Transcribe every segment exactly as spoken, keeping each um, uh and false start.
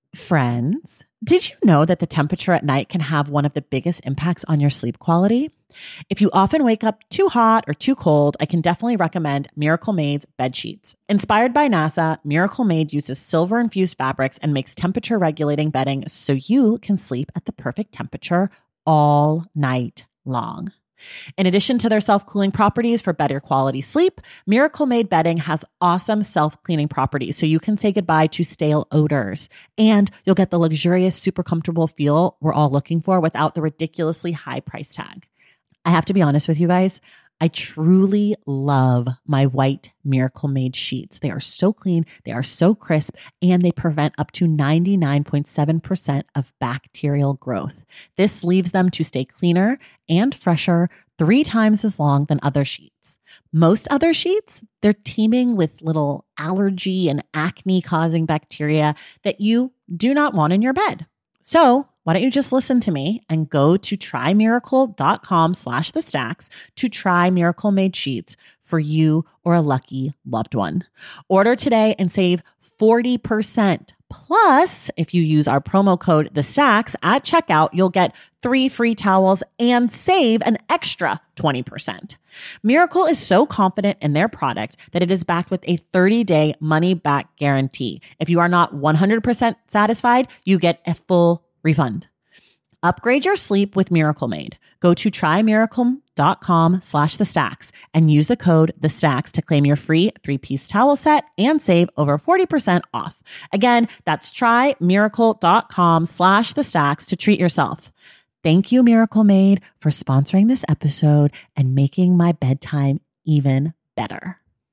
Friends, did you know that the temperature at night can have one of the biggest impacts on your sleep quality? If you often wake up too hot or too cold, I can definitely recommend Miracle Made's bed sheets. Inspired by NASA, Miracle Made uses silver-infused fabrics and makes temperature-regulating bedding so you can sleep at the perfect temperature all night long. In addition to their self-cooling properties for better quality sleep, Miracle Made bedding has awesome self-cleaning properties so you can say goodbye to stale odors. And you'll get the luxurious, super comfortable feel we're all looking for without the ridiculously high price tag. I have to be honest with you guys, I truly love my white Miracle Made sheets. They are so clean, they are so crisp, and they prevent up to ninety-nine point seven percent of bacterial growth. This leaves them to stay cleaner and fresher three times as long than other sheets. Most other sheets, they're teeming with little allergy and acne-causing bacteria that you do not want in your bed. So why don't you just listen to me and go to trymiracle.com slash the stacks to try Miracle Made sheets for you or a lucky loved one. Order today and save forty percent. Plus, if you use our promo code the stacks at checkout, you'll get three free towels and save an extra twenty percent. Miracle is so confident in their product that it is backed with a thirty-day money-back guarantee. If you are not one hundred percent satisfied, you get a full refund. Upgrade your sleep with Miracle Made. Go to trymiracle.com slash the stacks and use the code the stacks to claim your free three-piece towel set and save over forty percent off. Again, that's trymiracle.com slash the stacks to treat yourself. Thank you, Miracle Made, for sponsoring this episode and making my bedtime even better.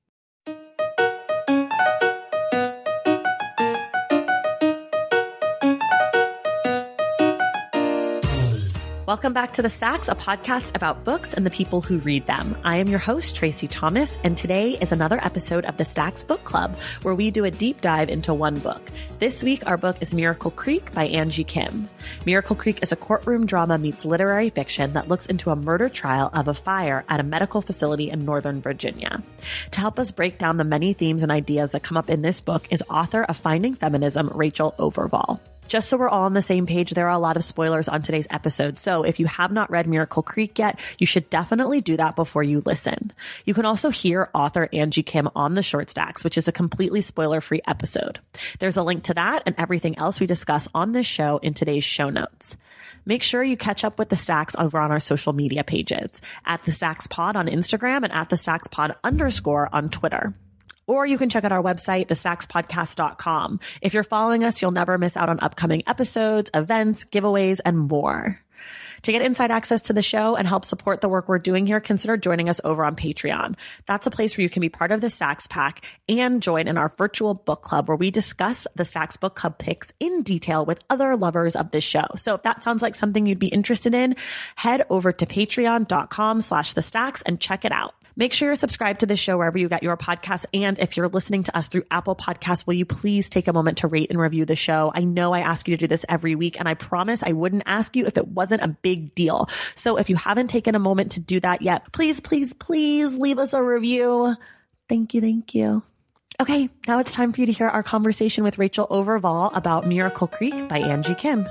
Welcome back to The Stacks, a podcast about books and the people who read them. I am your host, Tracy Thomas, and today is another episode of The Stacks Book Club, where we do a deep dive into one book. This week, our book is Miracle Creek by Angie Kim. Miracle Creek is a courtroom drama meets literary fiction that looks into a murder trial of a fire at a medical facility in Northern Virginia. To help us break down the many themes and ideas that come up in this book is author of Finding Feminism, Rachel Overval. Just so we're all on the same page, there are a lot of spoilers on today's episode. So if you have not read Miracle Creek yet, you should definitely do that before you listen. You can also hear author Angie Kim on the Short Stacks, which is a completely spoiler-free episode. There's a link to that and everything else we discuss on this show in today's show notes. Make sure you catch up with The Stacks over on our social media pages, at The Stacks Pod on Instagram and at The Stacks Pod underscore on Twitter. Or you can check out our website, the stacks podcast dot com. If you're following us, you'll never miss out on upcoming episodes, events, giveaways, and more. To get inside access to the show and help support the work we're doing here, consider joining us over on Patreon. That's a place where you can be part of the Stacks Pack and join in our virtual book club where we discuss the Stacks Book Club picks in detail with other lovers of this show. So if that sounds like something you'd be interested in, head over to patreon.com slash the stacks and check it out. Make sure you're subscribed to the show wherever you get your podcasts. And if you're listening to us through Apple Podcasts, will you please take a moment to rate and review the show? I know I ask you to do this every week, and I promise I wouldn't ask you if it wasn't a big deal. So if you haven't taken a moment to do that yet, please, please, please leave us a review. Thank you. Thank you. Okay, now it's time for you to hear our conversation with Rachel Overval about Miracle Creek by Angie Kim.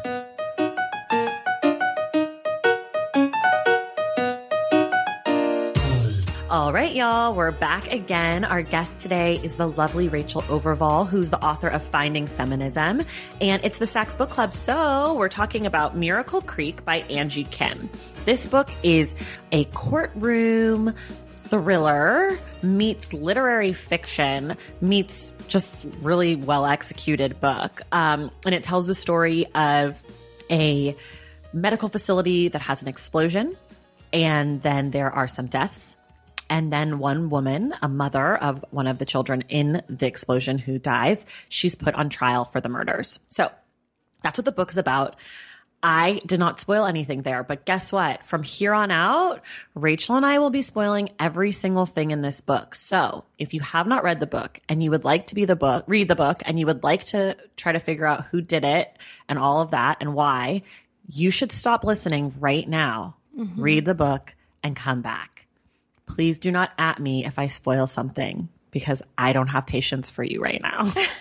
All right, y'all, we're back again. Our guest today is the lovely Rachel Overval, who's the author of Finding Feminism, and it's the Stacks Book Club. So we're talking about Miracle Creek by Angie Kim. This book is a courtroom thriller meets literary fiction meets just really well executed book. Um, and it tells the story of a medical facility that has an explosion, and then there are some deaths. And then one woman, a mother of one of the children in the explosion who dies, she's put on trial for the murders. So that's what the book is about. I did not spoil anything there, but guess what? From here on out, Rachel and I will be spoiling every single thing in this book. So if you have not read the book and you would like to be the book, read the book, and you would like to try to figure out who did it and all of that and why, you should stop listening right now, mm-hmm. read the book, and come back. Please do not at me if I spoil something, because I don't have patience for you right now.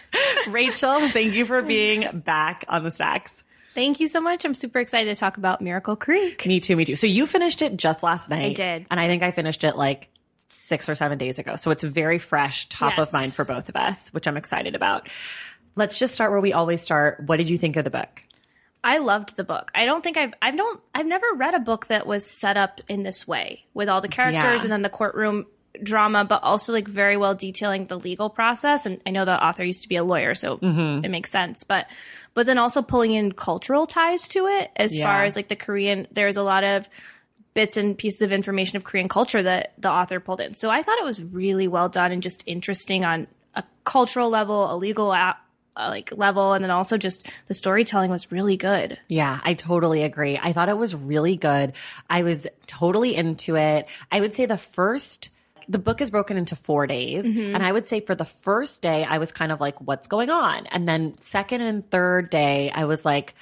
Rachel, thank you for being back on the Stacks. Thank you so much. I'm super excited to talk about Miracle Creek. Me too, me too. So you finished it just last night. I did. And I think I finished it like six or seven days ago. So it's very fresh, top Yes. of mind for both of us, which I'm excited about. Let's just start where we always start. What did you think of the book? I loved the book. I don't think I've I don't I've never read a book that was set up in this way with all the characters Yeah. and then the courtroom drama, but also like very well detailing the legal process. And I know the author used to be a lawyer, so Mm-hmm. it makes sense. But but then also pulling in cultural ties to it as Yeah. far as like the Korean. There's a lot of bits and pieces of information of Korean culture that the author pulled in. So I thought it was really well done and just interesting on a cultural level, a legal a- uh, like level, and then also just the storytelling was really good. Yeah, I totally agree. I thought it was really good. I was totally into it. I would say the first, the book is broken into four days. Mm-hmm. And I would say for the first day, I was kind of like, what's going on? And then second and third day, I was like,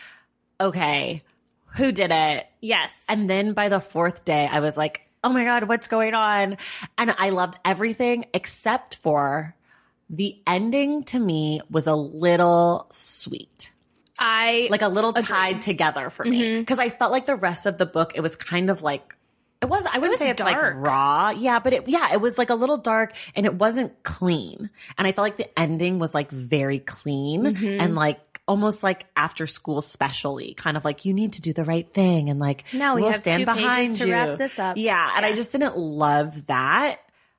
okay, who did it? Yes. And then by the fourth day, I was like, oh my God, what's going on? And I loved everything except for the ending to me was a little sweet. I Like a little tied together for me. Because I felt like the rest of the book, it was kind of like, it was, I wouldn't was say it's dark. like raw. Yeah, but it, yeah, it was like a little dark and it wasn't clean. And I felt like the ending was like very clean and like, almost like after school specially, kind of like you need to do the right thing and like Now we we'll have stand two pages behind to you. wrap this up. Yeah, and I Yeah. just didn't love that.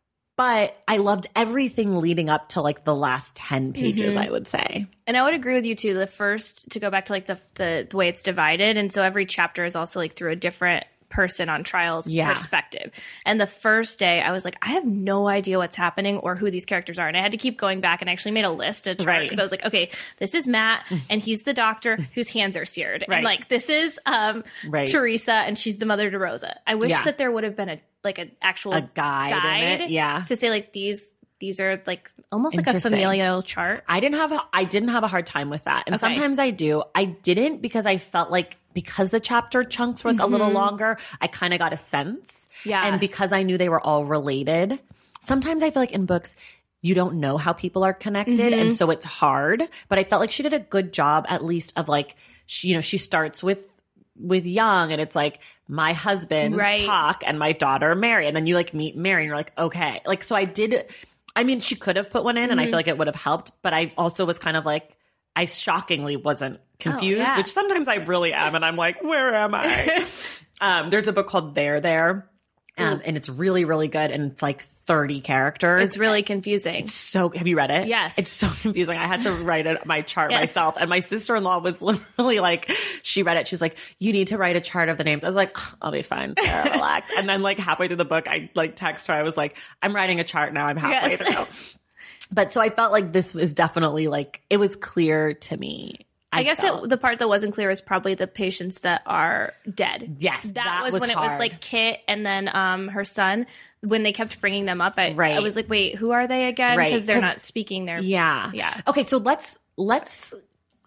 But I loved everything leading up to like the last ten pages, I would say. And I would agree with you too. The first, to go back to like the, the the way it's divided, and so every chapter is also like through a different person on trial's Yeah. perspective. And the first day, I was like, I have no idea what's happening or who these characters are, and I had to keep going back and actually made a list, a chart, Right. because I was like, okay, this is Matt, and he's the doctor whose hands are seared, Right. and like this is um Right. Teresa, and she's the mother to Rosa. I wish Yeah. that there would have been a like an actual A guide in it, yeah. to say like these these are like almost like a Interesting. familial chart. I didn't have a, I didn't have a hard time with that. And Okay. sometimes I do. I didn't because I felt like because the chapter chunks were like a little longer, I kind of got a sense. Yeah. And because I knew they were all related. Sometimes I feel like in books you don't know how people are connected and so it's hard, but I felt like she did a good job at least of like she, you know, she starts with with Young and it's like my husband Right. Pak and my daughter Mary, and then you like meet Mary and you're like, okay, like so I did. I mean, she could have put one in and I feel like it would have helped, but I also was kind of like, I shockingly wasn't confused, yeah. which sometimes I really am. And I'm like, where am I? um, there's a book called There, There. Um, and it's really, really good. And it's like thirty characters. It's really confusing. So have you read it? Yes. It's so confusing. I had to write it, my chart Yes. myself. And my sister-in-law was literally like, she read it. She's like, you need to write a chart of the names. I was like, I'll be fine, Sarah, relax. And then like halfway through the book, I like text her. I was like, I'm writing a chart now. I'm halfway Yes. through. But so I felt like this was definitely like, it was clear to me. I, I guess felt. it, the part that wasn't clear is probably the patients that are dead. Yes, that, that was, was when it hard. was like Kit and then um her son. When they kept bringing them up, I, Right. I was like, wait, who are they again? Right, Because they're 'cause- not speaking their Yeah. Yeah. Okay, so let's let's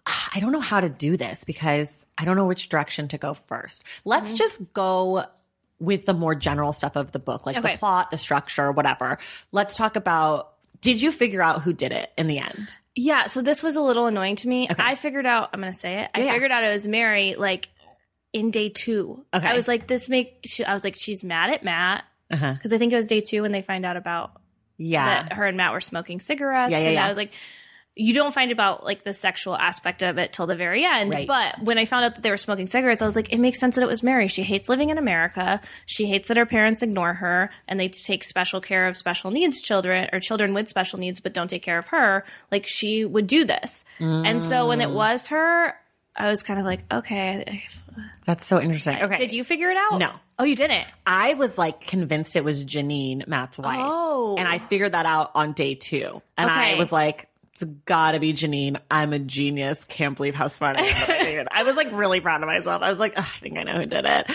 I don't know how to do this because I don't know which direction to go first. Let's Mm-hmm. just go with the more general stuff of the book, like Okay. the plot, the structure, whatever. Let's talk about, did you figure out who did it in the end? Yeah, so this was a little annoying to me. Okay. I figured out, I'm going to say it. I Yeah. figured out it was Mary like in day two. Okay. I was like, this make, she, I was like, she's mad at Matt. Uh-huh. Because I think it was day two when they find out about Yeah. that her and Matt were smoking cigarettes. Yeah, yeah, and yeah. I was like, you don't find about like the sexual aspect of it till the very end. Right. But when I found out that they were smoking cigarettes, I was like, it makes sense that it was Mary. She hates living in America. She hates that her parents ignore her and they take special care of special needs children or children with special needs, but don't take care of her. Like she would do this. And so when it was her, I was kind of like, okay. That's so interesting. Okay. Did you figure it out? No. Oh, you didn't? I was like convinced it was Janine, Matt's wife. Oh. And I figured that out on day two. And I Okay. was like, it's gotta be Janine. I'm a genius. Can't believe how smart I am. that I figured- I was like really proud of myself. I was like, "Ugh, I think I know who did it. Um,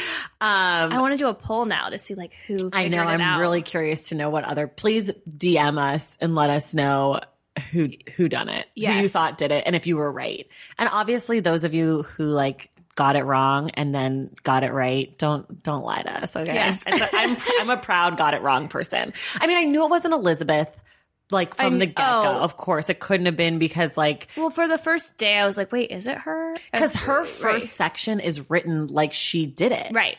I want to do a poll now to see like who I know. figured it I'm out. really curious to know what other, please D M us and let us know who, who done it, who you Yes. thought did it. And if you were right. And obviously those of you who like, got it wrong and then got it right. Don't don't lie to us, okay? Yes. It's a, I'm I'm a proud got it wrong person. I mean, I knew it wasn't Elizabeth, like from I- the get-go. oh. Of course, it couldn't have been because like Well, for the first day, I was like, wait, is it her? because her Right. first section is written like she did it. Right.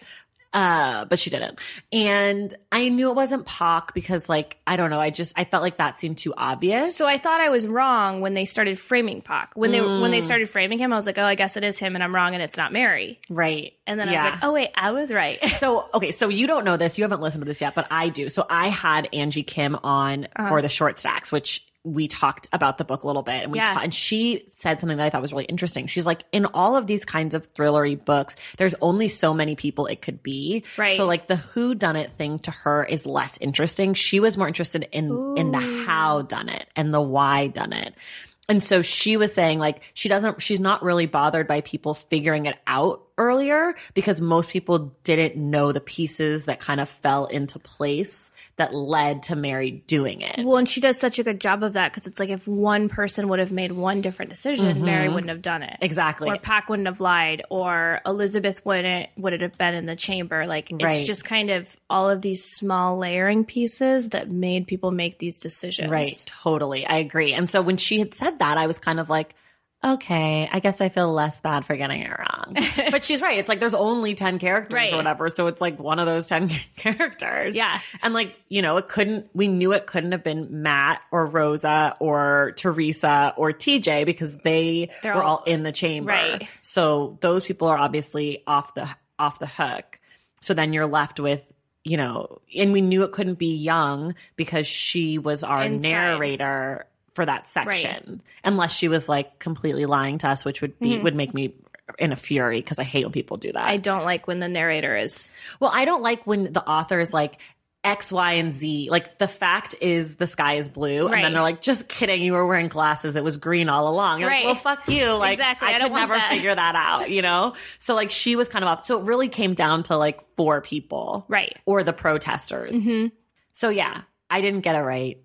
Uh, but she didn't. And I knew it wasn't Pac because like, I don't know. I just, I felt like that seemed too obvious. So I thought I was wrong when they started framing Pac. When they when they started framing him, I was like, oh, I guess it is him, and I'm wrong, and it's not Mary. Right. And then I Yeah. was like, oh wait, I was right. So, okay, so you don't know this. You haven't listened to this yet, but I do. So I had Angie Kim on Uh-huh. for the short stacks, which we talked about the book a little bit. And we Yeah. ta- and she said something that I thought was really interesting. She's like, in all of these kinds of thrillery books, there's only so many people it could be. Right. So like the who done it thing to her is less interesting. She was more interested in in the how done it and the why done it. And so she was saying like she doesn't she's not really bothered by people figuring it out earlier because most people didn't know the pieces that kind of fell into place that led to Mary doing it. Well, and she does such a good job of that because it's like if one person would have made one different decision, Mary wouldn't have done it. Exactly. Or Pac wouldn't have lied, or Elizabeth wouldn't would have been in the chamber. Like it's Right. just kind of all of these small layering pieces that made people make these decisions. Right. Totally. I agree. And so when she had said that, I was kind of like, okay, I guess I feel less bad for getting it wrong. But she's right. It's like there's only ten characters Right. or whatever. So it's like one of those ten characters. Yeah. And like, you know, it couldn't, we knew it couldn't have been Matt or Rosa or Teresa or T J because they They're were all- all in the chamber. Right. So those people are obviously off the, off the hook. So then you're left with, you know, and we knew it couldn't be Young because she was our Inside. narrator for that section, unless she was like completely lying to us, which would be would make me in a fury because I hate when people do that. Mm-hmm. I don't like when the narrator is well, I don't like when the author is like X, Y, and Z. Like the fact is the sky is blue, and Right. then they're like, "Just kidding, you were wearing glasses. It was green all along." You're Right. like, "Well, fuck you." Like Exactly. I, I don't could want never that. figure that out, you know. So like she was kind of off. So it really came down to like four people, Right. or the protesters. So yeah, I didn't get it right.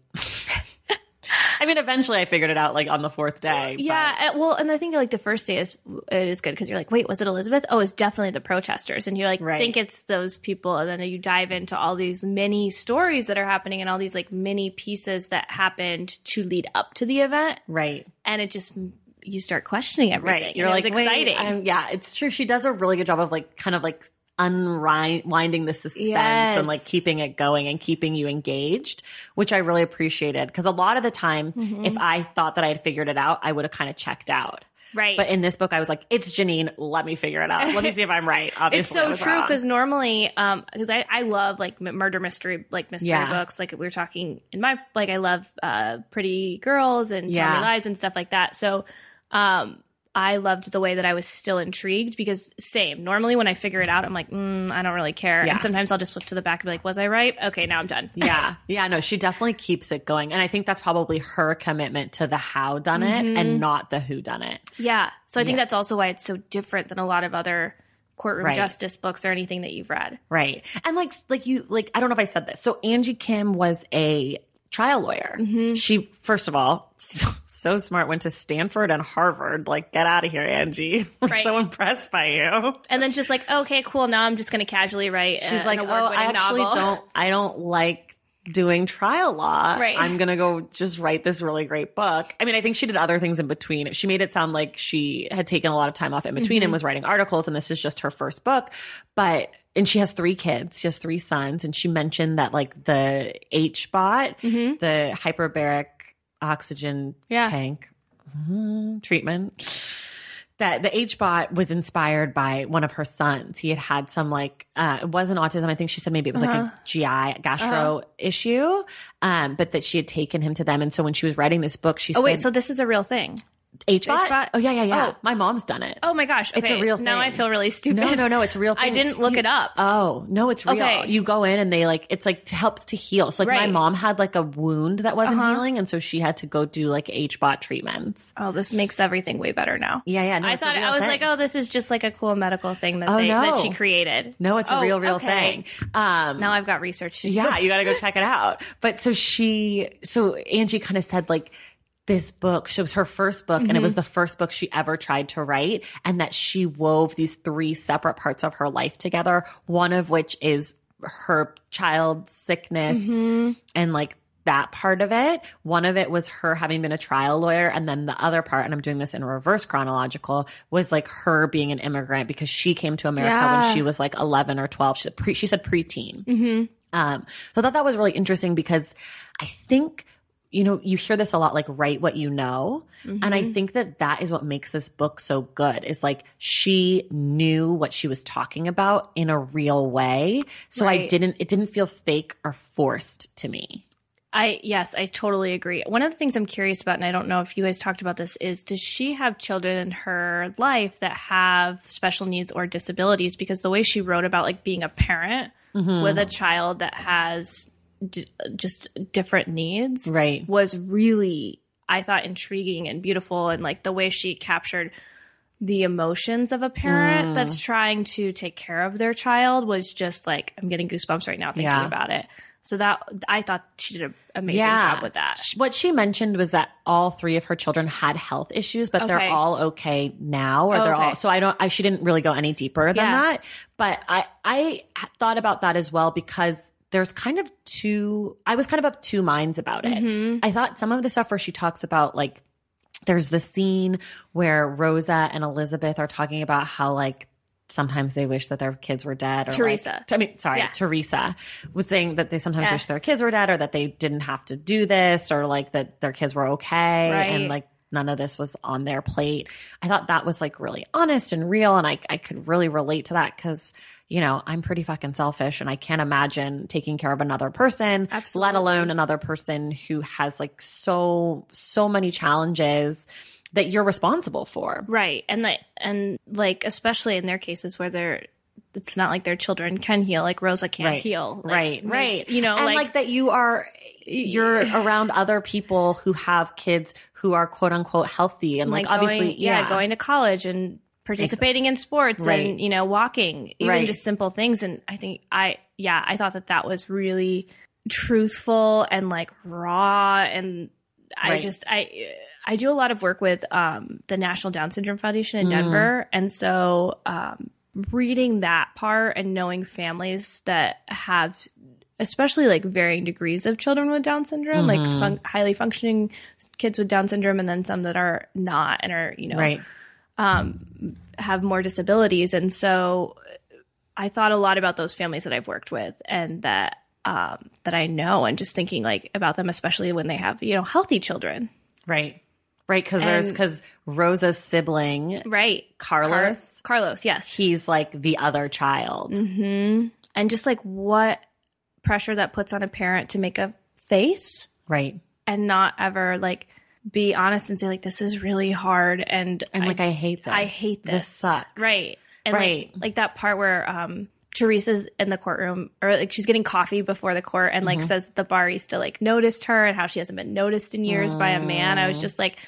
I mean, eventually I figured it out like on the fourth day. but- Yeah, uh, well, and I think like the first day is it is good because you're like, wait, was it Elizabeth? Oh, it's definitely the protesters, and you like Right. think it's those people, and then you dive into all these mini stories that are happening and all these like mini pieces that happened to lead up to the event, right. and it just you start questioning everything. Right. You're and like, it's wait, exciting. I'm- yeah, it's true. She does a really good job of like kind of like unwinding the suspense Yes. and like keeping it going and keeping you engaged, which I really appreciated. Cause a lot of the time, Mm-hmm. if I thought that I had figured it out, I would have kind of checked out. Right. But in this book, I was like, it's Janine. Let me figure it out. Let me see if I'm right. Obviously, It's I so was true wrong. because normally, um, because I, I love like m- murder mystery, like mystery Yeah. books. Like we were talking in my, like I love uh, Pretty Girls and Tell Yeah. Me Lies and stuff like that. So, um, I loved the way that I was still intrigued because same. Normally, when I figure it out, I'm like, mm, I don't really care. Yeah. And sometimes I'll just flip to the back and be like, was I right? Okay, now I'm done. yeah. Yeah. No, she definitely keeps it going. And I think that's probably her commitment to the how done it Mm-hmm. and not the who done it. Yeah. So I think Yeah. that's also why it's so different than a lot of other courtroom Right. justice books or anything that you've read. Right. And like, like you, like, I don't know if I said this. So Angie Kim was a trial lawyer. Mm-hmm. She, first of all, so, so smart, went to Stanford and Harvard. Like, get out of here, Angie. We're Right. so impressed by you. And then just like, okay, cool. Now I'm just going to casually write. She's uh, like, an oh, I award-winning actually novel. don't, I don't like doing trial law. Right. I'm going to go just write this really great book. I mean, I think she did other things in between. She made it sound like she had taken a lot of time off in between Mm-hmm. and was writing articles, and this is just her first book. But, and she has three kids. She has three sons. And she mentioned that like the H bot, the hyperbaric oxygen Mm-hmm. Yeah. tank mhm, treatment, that the H bot was inspired by one of her sons. He had had some like, uh, it wasn't autism. I think she said maybe it was like a G I gastro issue. Um, but that she had taken him to them. And so when she was writing this book, she Oh said, wait, so this is a real thing. H bot? H-bot? Oh yeah, yeah, yeah. Oh. My mom's done it. Oh my gosh, okay. It's a real thing. Now I feel really stupid. No, no, no. It's a real thing. I didn't look You- it up. Oh, no, it's real. Okay. You go in and they like, it's like helps to heal. So like my Right. mom had like a wound that wasn't Uh-huh. healing. And so she had to go do like H bot treatments. Oh, this makes everything way better now. Yeah, yeah. No, I it's a thought real I was thing. like, oh, this is just like a cool medical thing that Oh, they, that no. she created. No, it's a Oh, real, real okay. thing. Um, Now I've got research to do. yeah, you got to go check it out. But so she, so Angie kind of said like, this book, she was her first book, and it was the first book she ever tried to write, and that she wove these three separate parts of her life together, one of which is her child's sickness and like that part of it. One of it was her having been a trial lawyer. And then the other part, and I'm doing this in reverse chronological, was like her being an immigrant because she came to America Yeah. when she was like eleven or twelve. She said, pre, she said preteen. Mm-hmm. Um, so I thought that was really interesting because I think, you know, you hear this a lot, like write what you know. Mm-hmm. And I think that that is what makes this book so good is like she knew what she was talking about in a real way. So I Right. didn't, it didn't feel fake or forced to me. I yes, I totally agree. One of the things I'm curious about, and I don't know if you guys talked about this, is does she have children in her life that have special needs or disabilities? Because the way she wrote about like being a parent Mm-hmm. with a child that has d- just different needs, Right. was really, I thought, intriguing and beautiful, and like the way she captured the emotions of a parent Mm. that's trying to take care of their child was just like, I'm getting goosebumps right now thinking Yeah. about it. So that I thought she did an amazing Yeah. job with that. Sh- What she mentioned was that all three of her children had health issues, but Okay. they're all okay now, or they're Okay. all. So I don't. I she didn't really go any deeper than Yeah. that. But I I thought about that as well because there's kind of two. I was kind of of two minds about it. Mm-hmm. I thought some of the stuff where she talks about like there's the scene where Rosa and Elizabeth are talking about how like sometimes they wish that their kids were dead. Or Teresa. Like, I mean, sorry, Yeah. Teresa was saying that they sometimes Yeah. wish their kids were dead or that they didn't have to do this or like that their kids were okay. Right. And like none of this was on their plate. I thought that was like really honest and real. And I, I could really relate to that because, you know, I'm pretty fucking selfish and I can't imagine taking care of another person, Absolutely. let alone another person who has like so, so many challenges that you're responsible for. Right. And like and like especially in their cases where they're it's not like their children can heal, like Rosa can't Right. heal. Like, right, like, right. You know, and like, like, that you are, you're around other people who have kids who are quote unquote healthy and like, like obviously, going, yeah, going to college and participating in sports Right. and, you know, walking, even Right. just simple things. And I think I, yeah, I thought that that was really truthful and like raw. And I Right. just, I, I do a lot of work with um, the National Down Syndrome Foundation in Mm. Denver. And so um, reading that part and knowing families that have especially like varying degrees of children with Down syndrome, Mm-hmm. like fun- highly functioning kids with Down syndrome, and then some that are not and are, you know, right. um, have more disabilities. And so I thought a lot about those families that I've worked with and that, um, that I know, and just thinking like about them, especially when they have, you know, healthy children. Right. Right. Cause there's, And- cause Rosa's sibling, Right. Carlos, Car- Carlos. Yes. he's like the other child. Mm-hmm. And just like what pressure that puts on a parent to make a face Right. and not ever like be honest and say like, this is really hard. And, And like, I hate this. I hate this. This sucks. Right. And Right. like, like that part where, um, Teresa's in the courtroom, or like she's getting coffee before the court and like Mm-hmm. says that the barista like noticed her and how she hasn't been noticed in years by a man. I Mm. was just like,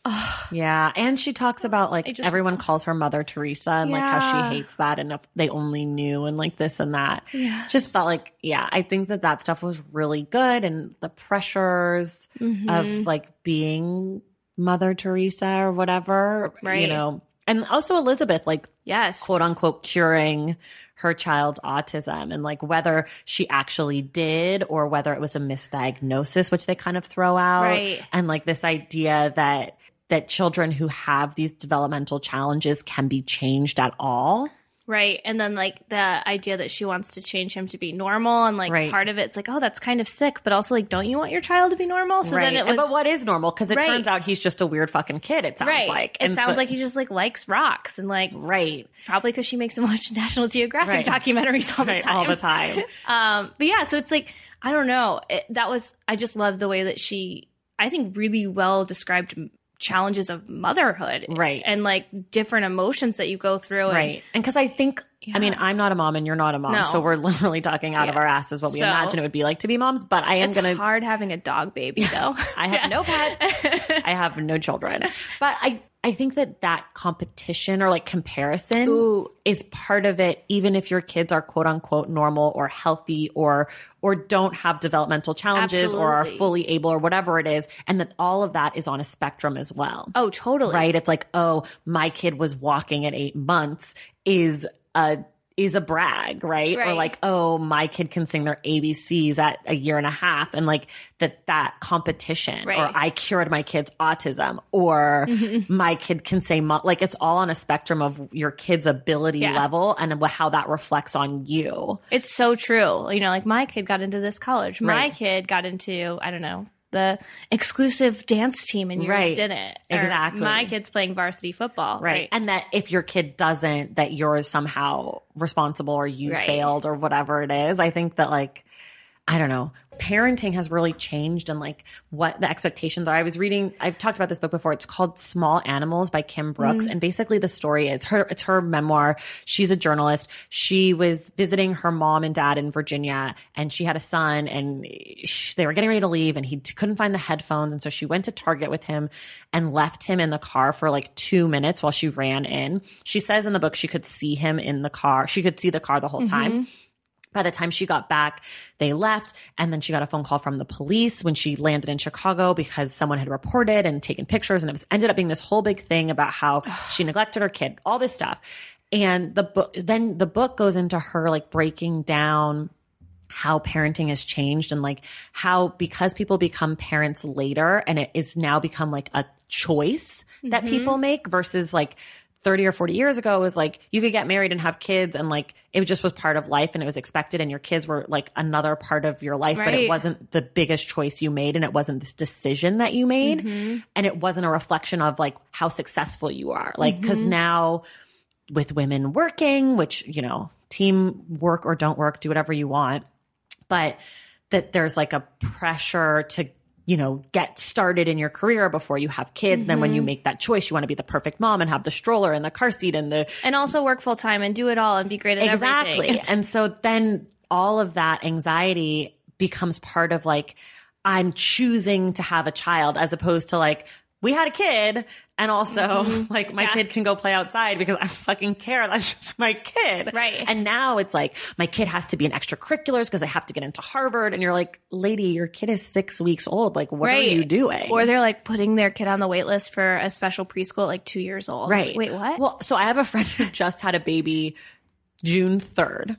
Yeah. And she talks about like I just- everyone calls her Mother Teresa and like how Yeah. she hates that and if they only knew and like this and that. Yes. Just felt like, yeah, I think that that stuff was really good. And the pressures Mm-hmm. of like being Mother Teresa or whatever, you Right. know, and also Elizabeth, like yes, quote unquote curing her child's autism and like whether she actually did or whether it was a misdiagnosis, which they kind of throw out. Right. And like this idea that that children who have these developmental challenges can be changed at all. right. And then like the idea that she wants to change him to be normal, and like Right. part of it's like, oh, that's kind of sick, but also like, don't you want your child to be normal? So then it was but what is normal? Because it Right. turns out he's just a weird fucking kid, it sounds right. like. It And sounds so- like he just like likes rocks and like Right. probably because she makes him watch National Geographic Right. documentaries all the Right. time. All the time. Um, but yeah, so it's like, I don't know. It, that was, I just love the way that she, I think, really well described m- challenges of motherhood. Right. And like different emotions that you go through. And, Right. And because I think, I mean, Yeah. I'm not a mom and you're not a mom. No. So we're literally talking out of Yeah. our asses what we So- imagine it would be like to be moms. But I am It's going to. hard having a dog baby though. I have no pets. I have no children. But I, I think that that competition or like comparison Ooh. is part of it, even if your kids are quote unquote normal or healthy or or don't have developmental challenges or are Absolutely. fully able or whatever it is. And that all of that is on a spectrum as well. Oh, totally. Right? It's like, oh, my kid was walking at eight months is a is a brag, right? Right. Or like, oh, my kid can sing their A B Cs at a year and a half, and like that that competition, Right. or I cured my kid's autism, or Mm-hmm. my kid can say, mo- like it's all on a spectrum of your kid's ability Yeah. level and how that reflects on you. It's so true. You know, like my kid got into this college. My Right. kid got into, I don't know, the exclusive dance team and yours Right. didn't. Or Exactly. my kid's playing varsity football. Right. Right. And that if your kid doesn't, that you're somehow responsible or you Right. failed or whatever it is. I think that like, I don't know, parenting has really changed and like what the expectations are. I was reading, I've talked about this book before. It's called Small Animals by Kim Brooks. Mm. And basically the story, it's her, it's her memoir. She's a journalist. She was visiting her mom and dad in Virginia, and she had a son, and she, they were getting ready to leave, and he t- couldn't find the headphones. And so she went to Target with him and left him in the car for like two minutes while she ran in. She says in the book, she could see him in the car. She could see the car the whole time. By the time she got back, they left. And then she got a phone call from the police when she landed in Chicago because someone had reported and taken pictures. And it was ended up being this whole big thing about how she neglected her kid, all this stuff. And the book, then the book goes into her like breaking down how parenting has changed, and like how, because people become parents later and it is now become like a choice that people make versus like thirty or forty years ago, it was like you could get married and have kids, and like it just was part of life and it was expected, and your kids were like another part of your life, but it Right. wasn't the biggest choice you made, and it wasn't this decision that you made, and it wasn't a reflection of like how successful you are. Like, because now with women working, which, you know, team work or don't work, do whatever you want, but that there's like a pressure to, you know, get started in your career before you have kids. Then when you make that choice, you want to be the perfect mom and have the stroller and the car seat and the And also work full time and do it all and be great at exactly. everything. And so then all of that anxiety becomes part of like, I'm choosing to have a child, as opposed to like, we had a kid, and also like my Yeah. kid can go play outside because I fucking care. That's just my kid. Right. And now it's like, my kid has to be in extracurriculars because I have to get into Harvard. And you're like, lady, your kid is six weeks old. Like, what Right. are you doing? Or they're like putting their kid on the wait list for a special preschool at like two years old. Right. Wait, what? Well, so I have a friend who just had a baby June third.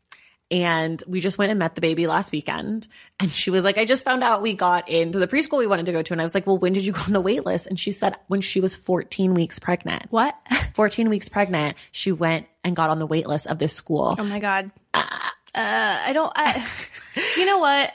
And we just went and met the baby last weekend. And she was like, I just found out we got into the preschool we wanted to go to. And I was like, well, when did you go on the wait list? And she said when she was fourteen weeks pregnant. What? fourteen weeks pregnant, she went and got on the wait list of this school. Oh my God. Uh, I don't, I, you know what?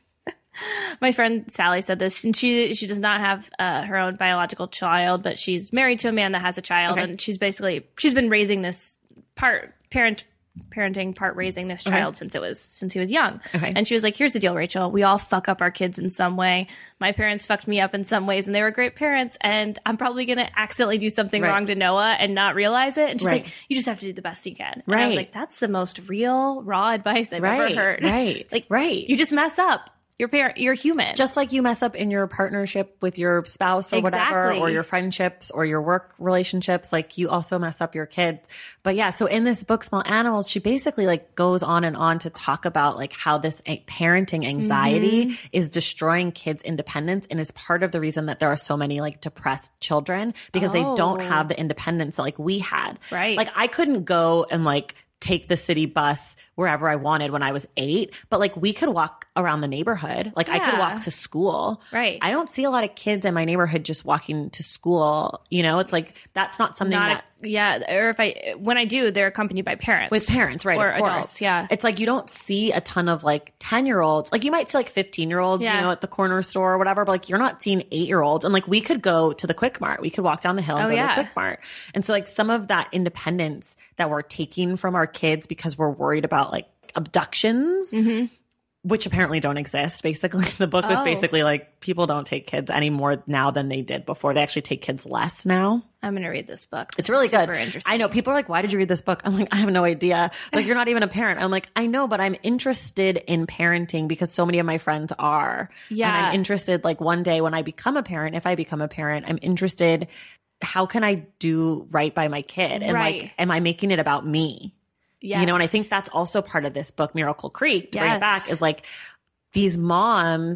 My friend Sally said this, and she she does not have uh, her own biological child, but she's married to a man that has a child, Okay. and she's basically she's been raising this part parent parenting part raising this child since it was since he was young. Okay. And she was like, here's the deal, Rachel, we all fuck up our kids in some way. My parents fucked me up in some ways, and they were great parents, and I'm probably gonna accidentally do something Right. wrong to Noah and not realize it. And she's Right. like, you just have to do the best you can. And I was Right. like, that's the most real raw advice I've Right, ever heard. right, Like, right. you just mess up. You're parent. You're human. Just like you mess up in your partnership with your spouse or whatever, Exactly. or your friendships or your work relationships, like you also mess up your kids. But yeah, so in this book, Small Animals, she basically like goes on and on to talk about like how this a- parenting anxiety Mm-hmm. is destroying kids' independence, and is part of the reason that there are so many like depressed children, because they don't Oh. have the independence that like we had. Right. Like I couldn't go and like take the city bus wherever I wanted when I was eight, but like we could walk around the neighborhood. Like I could Yeah. walk to school. Right. I don't see a lot of kids in my neighborhood just walking to school. You know, it's like, that's not something not that a, yeah. Or if I when I do, they're accompanied by parents with parents, right? Or of course. adults. Yeah. It's like, you don't see a ton of like ten year olds. Like you might see like fifteen year olds, Yeah. you know, at the corner store or whatever, but like you're not seeing eight year olds. And like we could go to the Quick Mart. We could walk down the hill and Oh, go yeah. to the Quick Mart. And so like some of that independence that we're taking from our kids because we're worried about like abductions, which apparently don't exist. Basically, the book was Oh. basically like people don't take kids any more now than they did before. They actually take kids less now. I'm gonna read this book. This It's really is good. Super interesting. I know people are like, why did you read this book? I'm like, I have no idea. Like, you're not even a parent. I'm like, I know, but I'm interested in parenting because so many of my friends are. Yeah. And I'm interested, like one day when I become a parent, if I become a parent, I'm interested, how can I do right by my kid? And Right. like, am I making it about me? Yes. You know, and I think that's also part of this book, Miracle Creek, to bring it Yes. back, is like these moms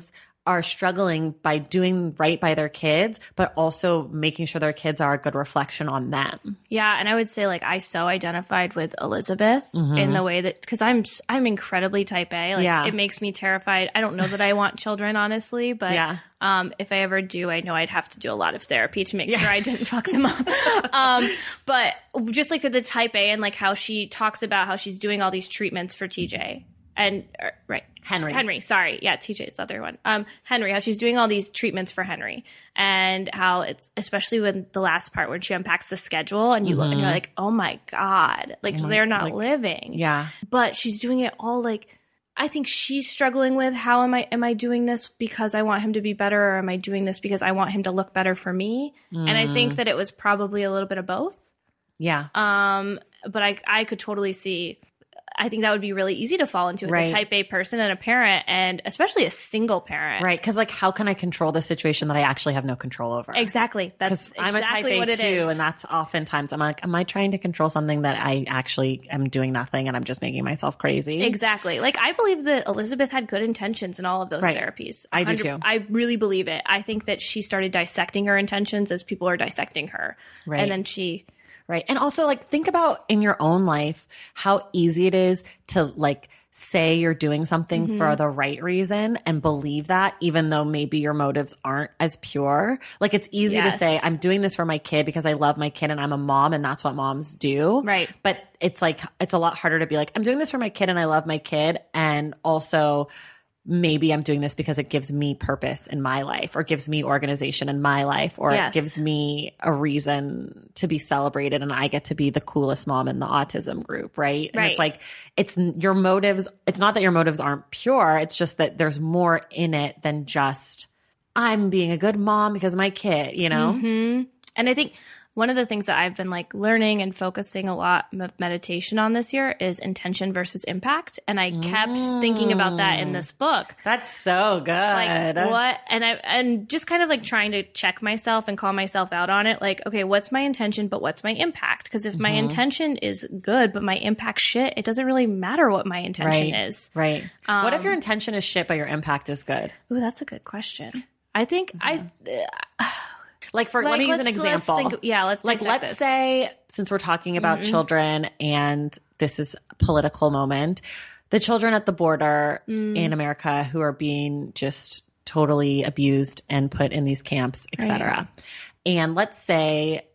are struggling by doing right by their kids, but also making sure their kids are a good reflection on them. Yeah, and I would say like I so identified with Elizabeth mm-hmm. in the way that because I'm I'm incredibly type A. Like yeah. it makes me terrified. I don't know that I want children, honestly, but yeah. um, if I ever do, I know I'd have to do a lot of therapy to make yeah. sure I didn't fuck them up. um, but just like the type A and like how she talks about how she's doing all these treatments for T J and or, right. Henry. Henry, sorry. Yeah, T J is the other one. Um, Henry, how she's doing all these treatments for Henry and how it's, especially when the last part when she unpacks the schedule and you mm-hmm. look and you're like, oh my God, like oh they're not like, living. Yeah. But she's doing it all like, I think she's struggling with how am I, am I doing this because I want him to be better or am I doing this because I want him to look better for me? Mm. And I think that it was probably a little bit of both. Yeah. Um, but I, I could totally see I think that would be really easy to fall into as right. a type A person and a parent, and especially a single parent. Right. Because, like, how can I control the situation that I actually have no control over? Exactly. That's exactly I'm a type A what it too, is. And that's oftentimes, I'm like, am I trying to control something that I actually am doing nothing and I'm just making myself crazy? Exactly. Like, I believe that Elizabeth had good intentions in all of those right. therapies. I do too. I really believe it. I think that she started dissecting her intentions as people are dissecting her. Right. And then she... Right. And also, like, think about in your own life how easy it is to, like, say you're doing something mm-hmm. for the right reason and believe that, even though maybe your motives aren't as pure. Like, it's easy yes. to say, I'm doing this for my kid because I love my kid and I'm a mom and that's what moms do. Right. But it's like, it's a lot harder to be like, I'm doing this for my kid and I love my kid. And also, maybe I'm doing this because it gives me purpose in my life or gives me organization in my life or yes. it gives me a reason to be celebrated and I get to be the coolest mom in the autism group, right? And right. it's like, it's your motives. It's not that your motives aren't pure. It's just that there's more in it than just I'm being a good mom because of my kid, you know? Mm-hmm. And I think one of the things that I've been like learning and focusing a lot of meditation on this year is intention versus impact. And I kept mm. thinking about that in this book. That's so good. Like what? And I, and just kind of like trying to check myself and call myself out on it. Like, okay, what's my intention, but what's my impact? Because if mm-hmm. my intention is good, but my impact shit, it doesn't really matter what my intention right. is. Right. Um, what if your intention is shit, but your impact is good? Ooh, that's a good question. I think mm-hmm. I, uh, Like for, like, let me use an example. Let's think, yeah, let's like, let's this. say, since we're talking about mm-hmm. children and this is a political moment, the children at the border mm. in America who are being just totally abused and put in these camps, et cetera. Right. And let's say,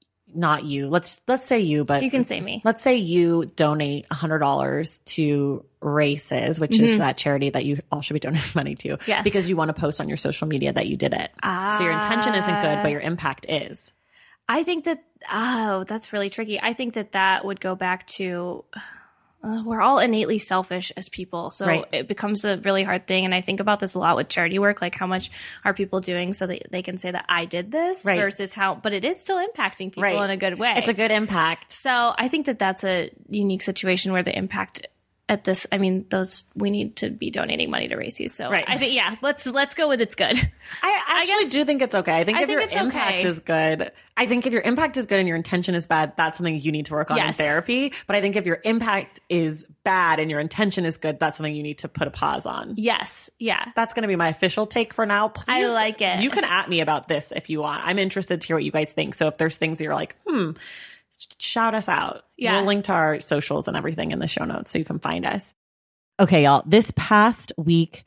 not you, let's, let's say you, but you can say me. Let's say you donate a hundred dollars to Races, which mm-hmm. is that charity that you all should be donating money to. Yes. Because you want to post on your social media that you did it. Ah. So your intention isn't good, but your impact is. I think that, oh, that's really tricky. I think that that would go back to, uh, we're all innately selfish as people. So right. it becomes a really hard thing. And I think about this a lot with charity work, like how much are people doing so that they can say that I did this right. versus how, but it is still impacting people right. in a good way. It's a good impact. So I think that that's a unique situation where the impact at this, I mean, those, we need to be donating money to Races. So right. I think, yeah, let's, let's go with it's good. I actually I guess, do think it's okay. I think I if think your impact okay. is good, I think if your impact is good and your intention is bad, that's something you need to work on yes. in therapy. But I think if your impact is bad and your intention is good, that's something you need to put a pause on. Yes. Yeah. That's going to be my official take for now. Please, I like it. You can at me about this if you want. I'm interested to hear what you guys think. So if there's things you're like, hmm, shout us out. Yeah. We'll link to our socials and everything in the show notes so you can find us. Okay, y'all, this past week,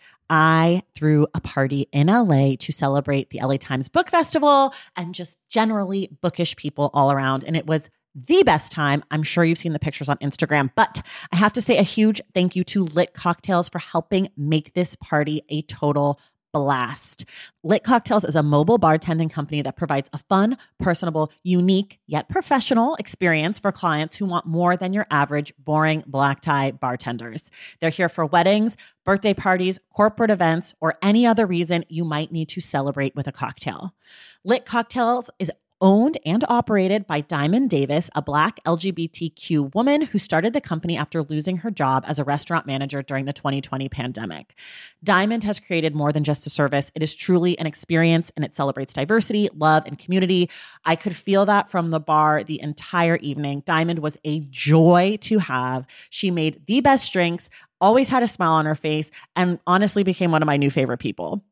I threw a party in L A to celebrate the L A Times Book Festival and just generally bookish people all around. And it was the best time. I'm sure you've seen the pictures on Instagram, but I have to say a huge thank you to Lit Cocktails for helping make this party a total blast. Lit Cocktails is a mobile bartending company that provides a fun, personable, unique, yet professional experience for clients who want more than your average boring black tie bartenders. They're here for weddings, birthday parties, corporate events, or any other reason you might need to celebrate with a cocktail. Lit Cocktails is owned and operated by Diamond Davis, a Black L G B T Q woman who started the company after losing her job as a restaurant manager during the twenty twenty pandemic. Diamond has created more than just a service. It is truly an experience, and it celebrates diversity, love, and community. I could feel that from the bar the entire evening. Diamond was a joy to have. She made the best drinks, always had a smile on her face, and honestly became one of my new favorite people.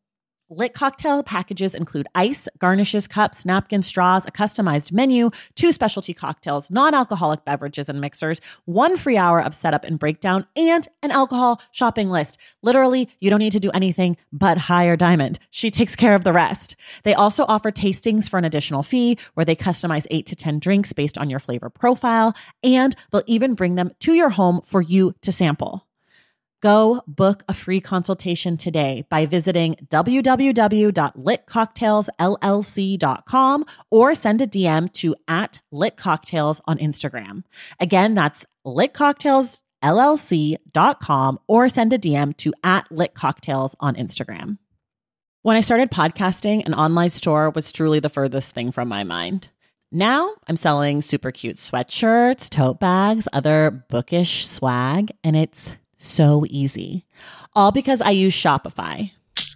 Lit cocktail packages include ice, garnishes, cups, napkins, straws, a customized menu, two specialty cocktails, non-alcoholic beverages and mixers, one free hour of setup and breakdown, and an alcohol shopping list. Literally, you don't need to do anything but hire Diamond. She takes care of the rest. They also offer tastings for an additional fee where they customize eight to ten drinks based on your flavor profile, and they'll even bring them to your home for you to sample. Go book a free consultation today by visiting w w w dot lit cocktails l l c dot com or send a D M to at litcocktails on Instagram. Again, that's lit cocktails l l c dot com or send a D M to at litcocktails on Instagram. When I started podcasting, an online store was truly the furthest thing from my mind. Now I'm selling super cute sweatshirts, tote bags, other bookish swag, and it's so easy. All because I use Shopify.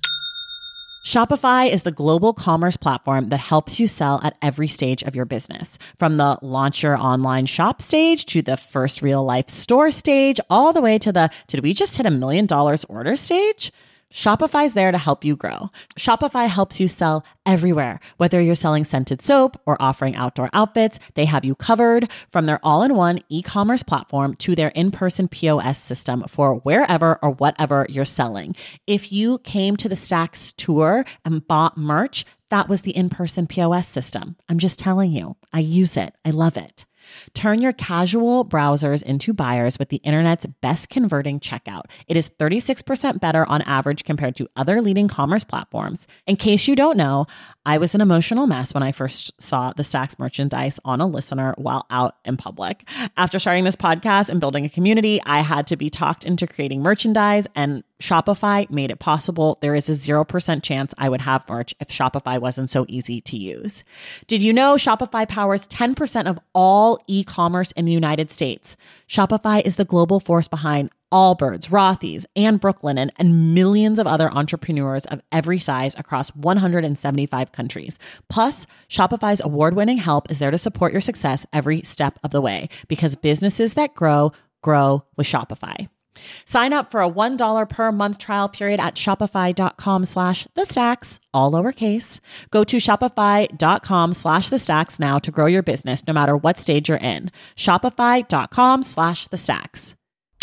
Shopify is the global commerce platform that helps you sell at every stage of your business. From the launch your online shop stage to the first real life store stage, all the way to the, did we just hit a million dollars order stage? Shopify's there to help you grow. Shopify helps you sell everywhere. Whether you're selling scented soap or offering outdoor outfits, they have you covered. From their all-in-one e-commerce platform to their in-person P O S system for wherever or whatever you're selling. If you came to the Stacks tour and bought merch, that was the in-person P O S system. I'm just telling you, I use it. I love it. Turn your casual browsers into buyers with the internet's best converting checkout. It is thirty-six percent better on average compared to other leading commerce platforms. In case you don't know, I was an emotional mess when I first saw the Stacks merchandise on a listener while out in public. After starting this podcast and building a community, I had to be talked into creating merchandise, and Shopify made it possible. There is a zero percent chance I would have merch if Shopify wasn't so easy to use. Did you know Shopify powers ten percent of all e-commerce in the United States? Shopify is the global force behind Allbirds, Rothy's, and Brooklinen, and millions of other entrepreneurs of every size across one hundred seventy-five countries. Plus, Shopify's award-winning help is there to support your success every step of the way, because businesses that grow, grow with Shopify. Sign up for a one dollar per month trial period at shopify.com slash the stacks, all lowercase. Go to shopify.com slash the stacks now to grow your business no matter what stage you're in. Shopify.com slash the stacks.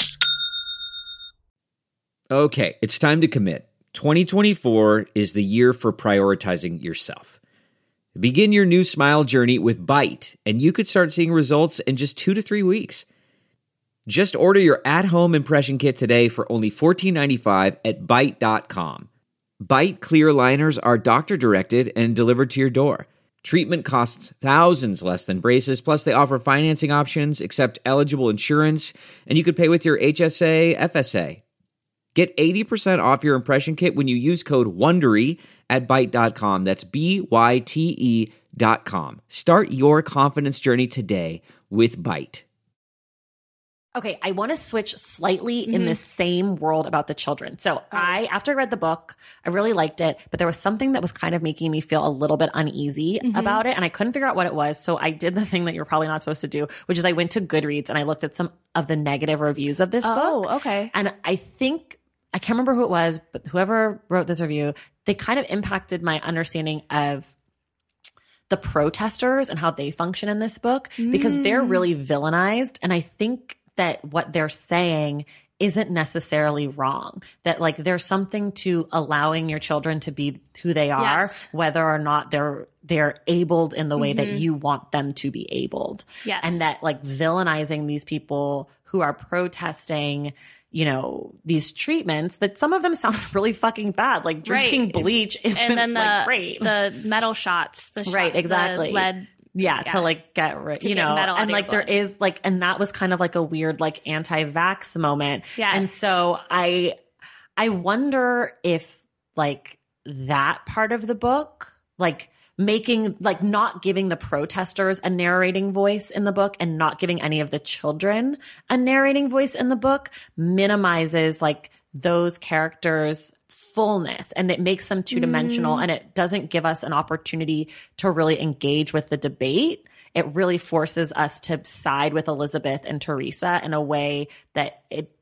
Okay, it's time to commit. twenty twenty-four is the year for prioritizing yourself. Begin your new smile journey with Byte, and you could start seeing results in just two to three weeks. Just order your at-home impression kit today for only fourteen ninety-five at byte dot com. Byte clear liners are doctor-directed and delivered to your door. Treatment costs thousands less than braces, plus they offer financing options, accept eligible insurance, and you could pay with your H S A, F S A. Get eighty percent off your impression kit when you use code WONDERY at byte dot com. That's B Y T E dot com. Start your confidence journey today with Byte. Okay, I want to switch slightly Mm-hmm. in the same world about the children. So I, after I read the book, I really liked it, but there was something that was kind of making me feel a little bit uneasy Mm-hmm. about it, and I couldn't figure out what it was. So I did the thing that you're probably not supposed to do, which is I went to Goodreads and I looked at some of the negative reviews of this Oh, book. okay. And I think, I can't remember who it was, but whoever wrote this review, they kind of impacted my understanding of the protesters and how they function in this book, because they're really villainized. And I think that what they're saying isn't necessarily wrong. That like there's something to allowing your children to be who they are, Yes. whether or not they're they're abled in the way that you want them to be abled. Yes. And that like villainizing these people who are protesting, you know, these treatments, that some of them sound really fucking bad. Like drinking Right. bleach isn't And then the like great. the metal shots, the shot, Right, exactly. the lead. Yeah, Yeah. to like get rid, To you get know, metal out and of like your there blood. is like, and that was kind of like a weird like anti-vax moment. Yes. And so I, I wonder if like that part of the book, like making, like not giving the protesters a narrating voice in the book and not giving any of the children a narrating voice in the book minimizes like those characters' fullness, and it makes them two-dimensional, Mm. and it doesn't give us an opportunity to really engage with the debate. It really forces us to side with Elizabeth and Teresa in a way that it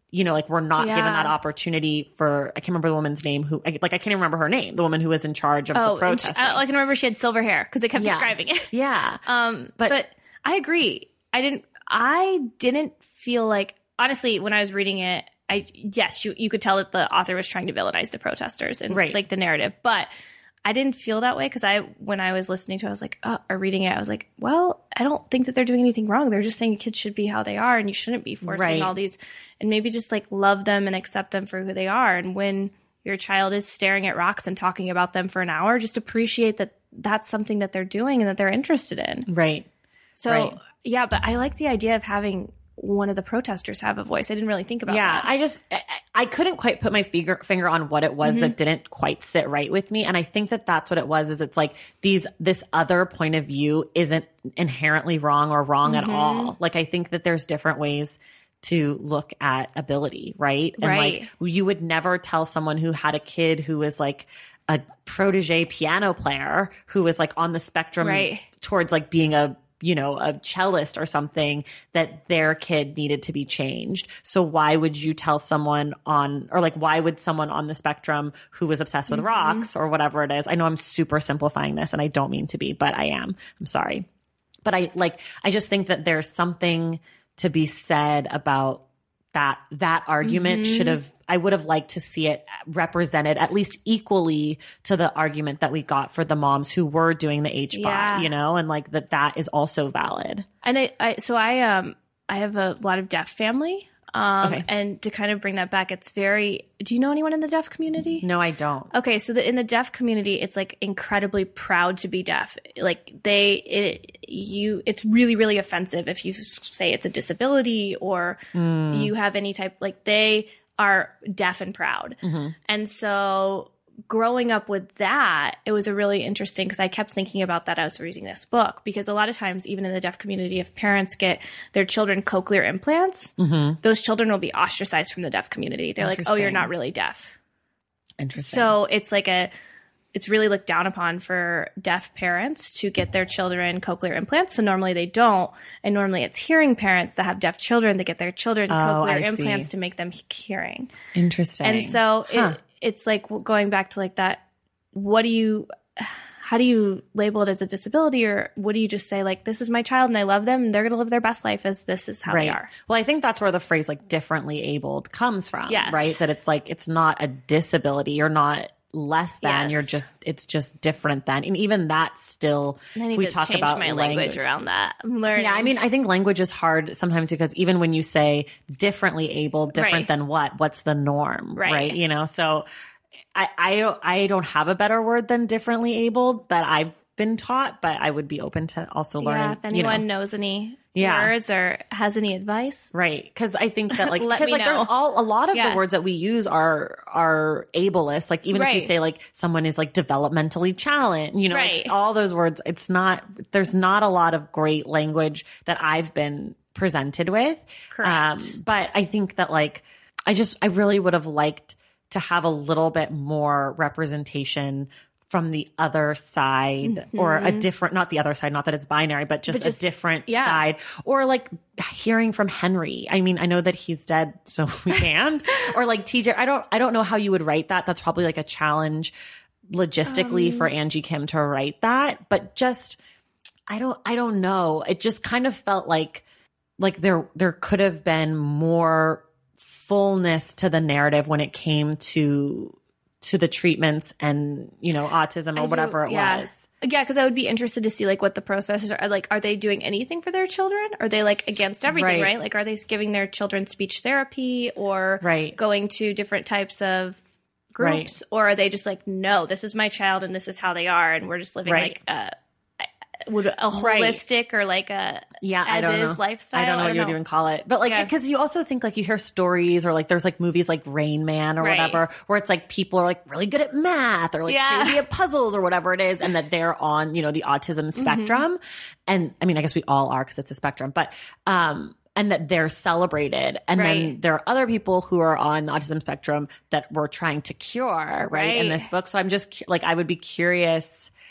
you know, like we're not Yeah. given that opportunity for, I can't remember the woman's name who, like I can't even remember her name, the woman who was in charge of Oh, the and she- protesting. I, I can remember she had silver hair because they kept Yeah. describing it. Yeah. Um, But- but, I agree. I didn't. I didn't feel like honestly when I was reading it. I yes, you you could tell that the author was trying to villainize the protesters and Right. like the narrative, but I didn't feel that way because I when I was listening to it, I was like, oh, or reading it, I was like, well, I don't think that they're doing anything wrong. They're just saying kids should be how they are, and you shouldn't be forcing Right. all these, and maybe just like love them and accept them for who they are. And when your child is staring at rocks and talking about them for an hour, just appreciate that that's something that they're doing and that they're interested in. Right. So Right. yeah, but I like the idea of having one of the protesters have a voice. I didn't really think about Yeah, that. I just I, I couldn't quite put my finger finger on what it was Mm-hmm. that didn't quite sit right with me, and I think that that's what it was. Is it's like these this other point of view isn't inherently wrong or wrong Mm-hmm. at all. Like I think that there's different ways to look at ability, right? And Right. like you would never tell someone who had a kid who was like a protege piano player who was like on the spectrum Right. towards like being a you know, a cellist or something that their kid needed to be changed. So why would you tell someone on, or like, why would someone on the spectrum who was obsessed with Mm-hmm. rocks or whatever it is? I know I'm super simplifying this and I don't mean to be, but I am. I'm sorry. But I like, I just think that there's something to be said about that, that argument Mm-hmm. should have, I would have liked to see it represented at least equally to the argument that we got for the moms who were doing the H B O T, Yeah. you know, and like that that is also valid. And I, I so I um I have a lot of deaf family. Um Okay. and to kind of bring that back, it's very do you know anyone in the deaf community? No, I don't. Okay, so the, in the deaf community, it's like incredibly proud to be deaf. Like they, it, you, it's really, really offensive if you s- say it's a disability or you have any type. Like they are deaf and proud, and so growing up with that, it was a really interesting because I kept thinking about that as I was reading this book because a lot of times, even in the deaf community, if parents get their children cochlear implants, those children will be ostracized from the deaf community. They're like, "Oh, you're Interesting. not really deaf." Interesting. So it's like a, it's really looked down upon for deaf parents to get their children cochlear implants. So normally they don't. And normally it's hearing parents that have deaf children that get their children Oh, cochlear I implants see. to make them he- hearing. Interesting. And so Huh. it, it's like going back to like that, what do you, how do you label it as a disability or what do you just say like, this is my child and I love them and they're going to live their best life as this is how right. they are. Well, I think that's where the phrase like differently abled comes from. Yes. Right. That it's like, it's not a disability. You're not less than, Yes. you're just, it's just different than. And even that still, And I if need we to talk change about my language, around that. I'm learning. Yeah, I mean, I think language is hard sometimes because even when you say differently able, different Right. than what? What's the norm? Right. Right. You know, so I, I don't I don't have a better word than differently abled that I've been taught, but I would be open to also learning. yeah, if you know. anyone knows any Yeah. words or has any advice. Right. Because I think that like, Let because me like there's know. all, a lot of Yeah. the words that we use are, are ableist. Like even if you Right. say like someone is like developmentally challenged, you know, like, Right. all those words, it's not, there's not a lot of great language that I've been presented with. Correct. but I think that like, I just, I really would have liked to have a little bit more representation from the other side or a different, not the other side, not that it's binary, but just, Mm-hmm. But just- a different yeah. side or like hearing from Henry. I mean, I know that he's dead, so we can't, or like T J, I don't, I don't know how you would write that. That's probably like a challenge logistically for Um. Angie Kim to write that, but just, I don't, I don't know. It just kind of felt like, like there, there could have been more fullness to the narrative when it came to to the treatments and, you know, autism or I do- whatever it yeah. was. Yeah, because I would be interested to see like what the processes are. Like, are they doing anything for their children? Are they like against everything? Right. Right? Like, are they giving their children speech therapy or Right. going to different types of groups, or are they just like, no, this is my child and this is how they are, and we're just living Right. like a would a Right. holistic or like a Yeah, I as don't is know. lifestyle. I don't know what you would even call it. But like, Yeah. because you also think like you hear stories or like there's like movies like Rain Man or Right. whatever, where it's like people are like really good at math or like Yeah. crazy at puzzles or whatever it is. And that they're on, you know, the autism Mm-hmm. spectrum. And I mean, I guess we all are because it's a spectrum, but, um, and that they're celebrated. And then Right. there are other people who are on the autism spectrum that we're trying to cure, right, in Right. this book. So I'm just cu- like, I would be curious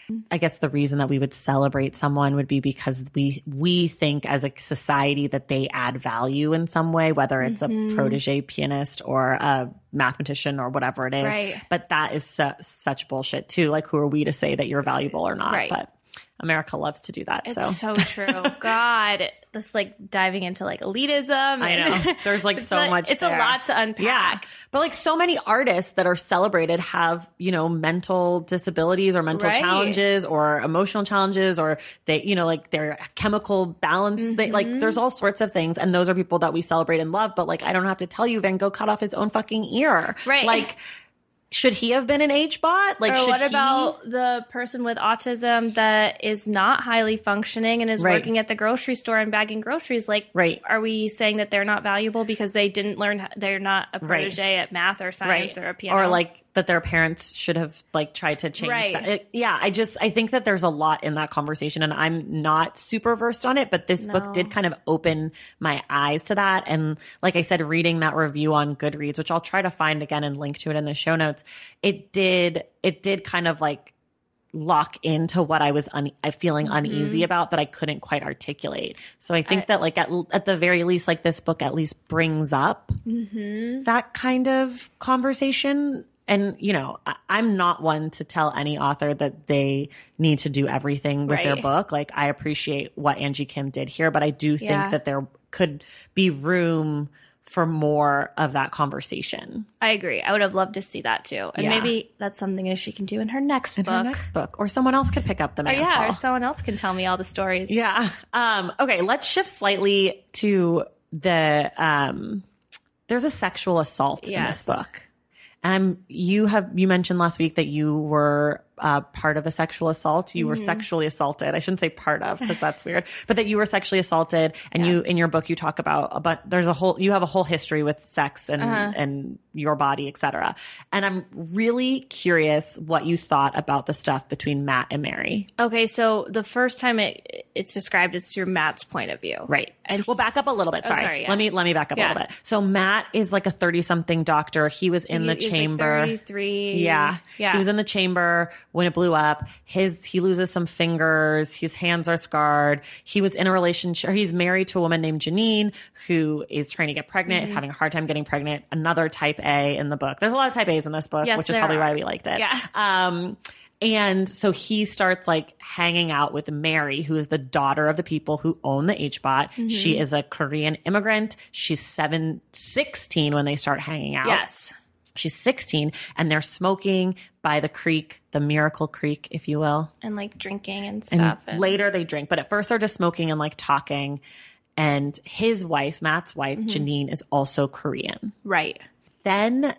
I guess the reason that we would celebrate someone would be because we we think as a society that they add value in some way, whether it's mm-hmm. a protege pianist or a mathematician or whatever it is. Right. But that is su- such bullshit too. Like, who are we to say that you're valuable or not? Right. But America loves to do that. It's so, so true. God, this like diving into like elitism. I know. There's like so a, much It's there. a lot to unpack. Yeah. But like so many artists that are celebrated have, you know, mental disabilities or mental Right. challenges or emotional challenges, or they, you know, like their chemical balance. Mm-hmm. They, like there's all sorts of things. And those are people that we celebrate and love. But like, I don't have to tell you, Van Gogh cut off his own fucking ear. Right. Like, should he have been an H-bot? Like, or should what he... about the person with autism that is not highly functioning and is Right. working at the grocery store and bagging groceries? Like, Right. are we saying that they're not valuable because they didn't learn, they're not a Right. protege at math or science Right. or a piano? Or like that their parents should have like tried to change Right. that. It- yeah, I just I think that there's a lot in that conversation, and I'm not super versed on it, but this No. book did kind of open my eyes to that. And like I said, reading that review on Goodreads, which I'll try to find again and link to it in the show notes, it did it did kind of like lock into what I was un- I feeling Mm-hmm. uneasy about that I couldn't quite articulate. So I think I- that like at at the very least, like this book at least brings up Mm-hmm. that kind of conversation. And, you know, I, I'm not one to tell any author that they need to do everything with their Right. book. Like, I appreciate what Angie Kim did here, but I do think Yeah. that there could be room for more of that conversation. I agree. I would have loved to see that too. And Yeah. maybe that's something that she can do in her next In book. her next book. Or someone else could pick up the Or mantle. yeah, or someone else can tell me all the stories. Yeah. Um, okay, let's shift slightly to the um, there's a sexual assault Yes. in this book. And I'm, you have you mentioned last week that you were uh, part of a sexual assault. You were Mm-hmm. sexually assaulted. I shouldn't say part of because that's weird, but that you were sexually assaulted. And Yeah. you in your book you talk about but there's a whole you have a whole history with sex and Uh-huh. and your body, et cetera. And I'm really curious what you thought about the stuff between Matt and Mary. Okay, so the first time it it's described, it's through Matt's point of view. Right. And We'll back up a little bit. Oh, Sorry. sorry, yeah. Let me let me back up Yeah. a little bit. So Matt is like a thirty-something doctor. He was in he- the he's like chamber. thirty-three. Yeah. Yeah. He was in the chamber when it blew up. His he loses some fingers. His hands are scarred. He was in a relationship. He's married to a woman named Janine who is trying to get pregnant, Mm-hmm. is having a hard time getting pregnant. Another type A in the book. There's a lot of type A's in this book, Yes, which is there probably are. why we liked it. Yeah. Um and so he starts like hanging out with Mary, who is the daughter of the people who own the H-bot. Mm-hmm. She is a Korean immigrant. She's seven, sixteen when they start hanging out. Yes. She's sixteen and they're smoking by the creek, the Miracle Creek, if you will. And like drinking and And stuff. And later they drink, but at first they're just smoking and like talking. And his wife, Matt's wife, Mm-hmm. Janine, is also Korean. Right. Then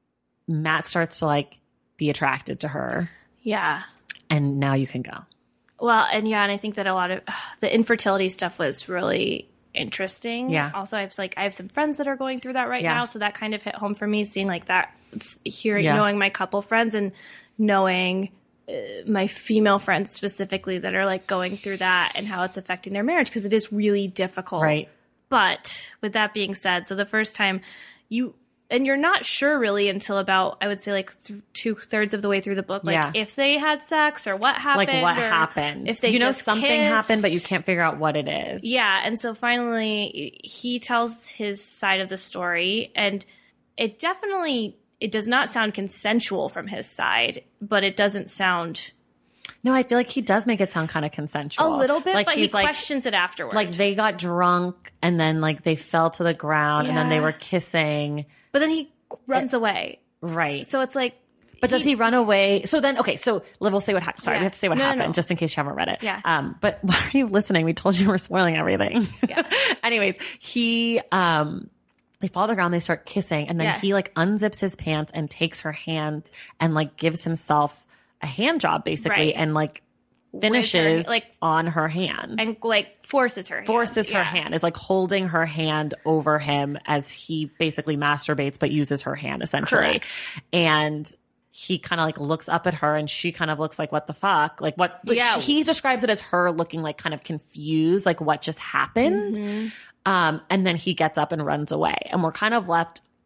Matt starts to like be attracted to her. Yeah. And now you can go. Well, and yeah, and I think that a lot of ugh, the infertility stuff was really interesting. Yeah. Also, I have like I have some friends that are going through that right Yeah. now, so that kind of hit home for me, seeing like that, s- hearing, Yeah. knowing my couple friends and knowing uh, my female friends specifically that are like going through that and how it's affecting their marriage because it is really difficult. Right. But with that being said, so the first time you, and you're not sure really until about, I would say like th- two thirds of the way through the book, like Yeah. if they had sex or what happened. Like what or happened. If they you know just something kissed. happened, but you can't figure out what it is. Yeah. And so finally he tells his side of the story and it definitely, it does not sound consensual from his side, but it doesn't sound No, I feel like he does make it sound kind of consensual. a little bit, like but he he's like, questions it afterwards. like they got drunk and then like they fell to the ground and then they Yeah. were kissing. but then he runs away. Right. So it's like, But does he run away? So then, okay, so we'll say what happened. Sorry, Yeah. we have to say what No, no, happened no. just in case you haven't read it. Yeah. Um, but why are you listening? We told you we're spoiling everything. Yeah. Anyways, he, um, they fall to the ground, they start kissing, and then Yeah. he like unzips his pants and takes her hand and like gives himself a hand job basically Right. and like finishes like- on her hand. and like forces her hand. forces her Yeah. hand, is like holding her hand over him as he basically masturbates, but uses her hand essentially. Correct. And he kind of like looks up at her and she kind of looks like, what the fuck? Like what? Like Yeah. He describes it as her looking like kind of confused, like what just happened. Mm-hmm. Um, and then he gets up and runs away. And we're kind of left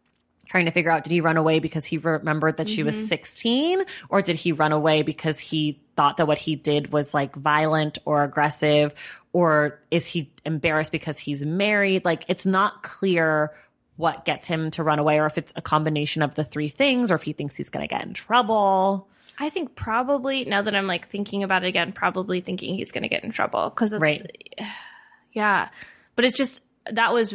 trying to figure out, did he run away because he remembered that she Mm-hmm. was sixteen, or did he run away because he thought that what he did was like violent or aggressive, or is he embarrassed because he's married? Like, it's not clear what gets him to run away, or if it's a combination of the three things, or if he thinks he's going to get in trouble. I think probably, now that I'm like thinking about it again, probably thinking he's going to get in trouble. Cause it's, Right. yeah. But it's just, that was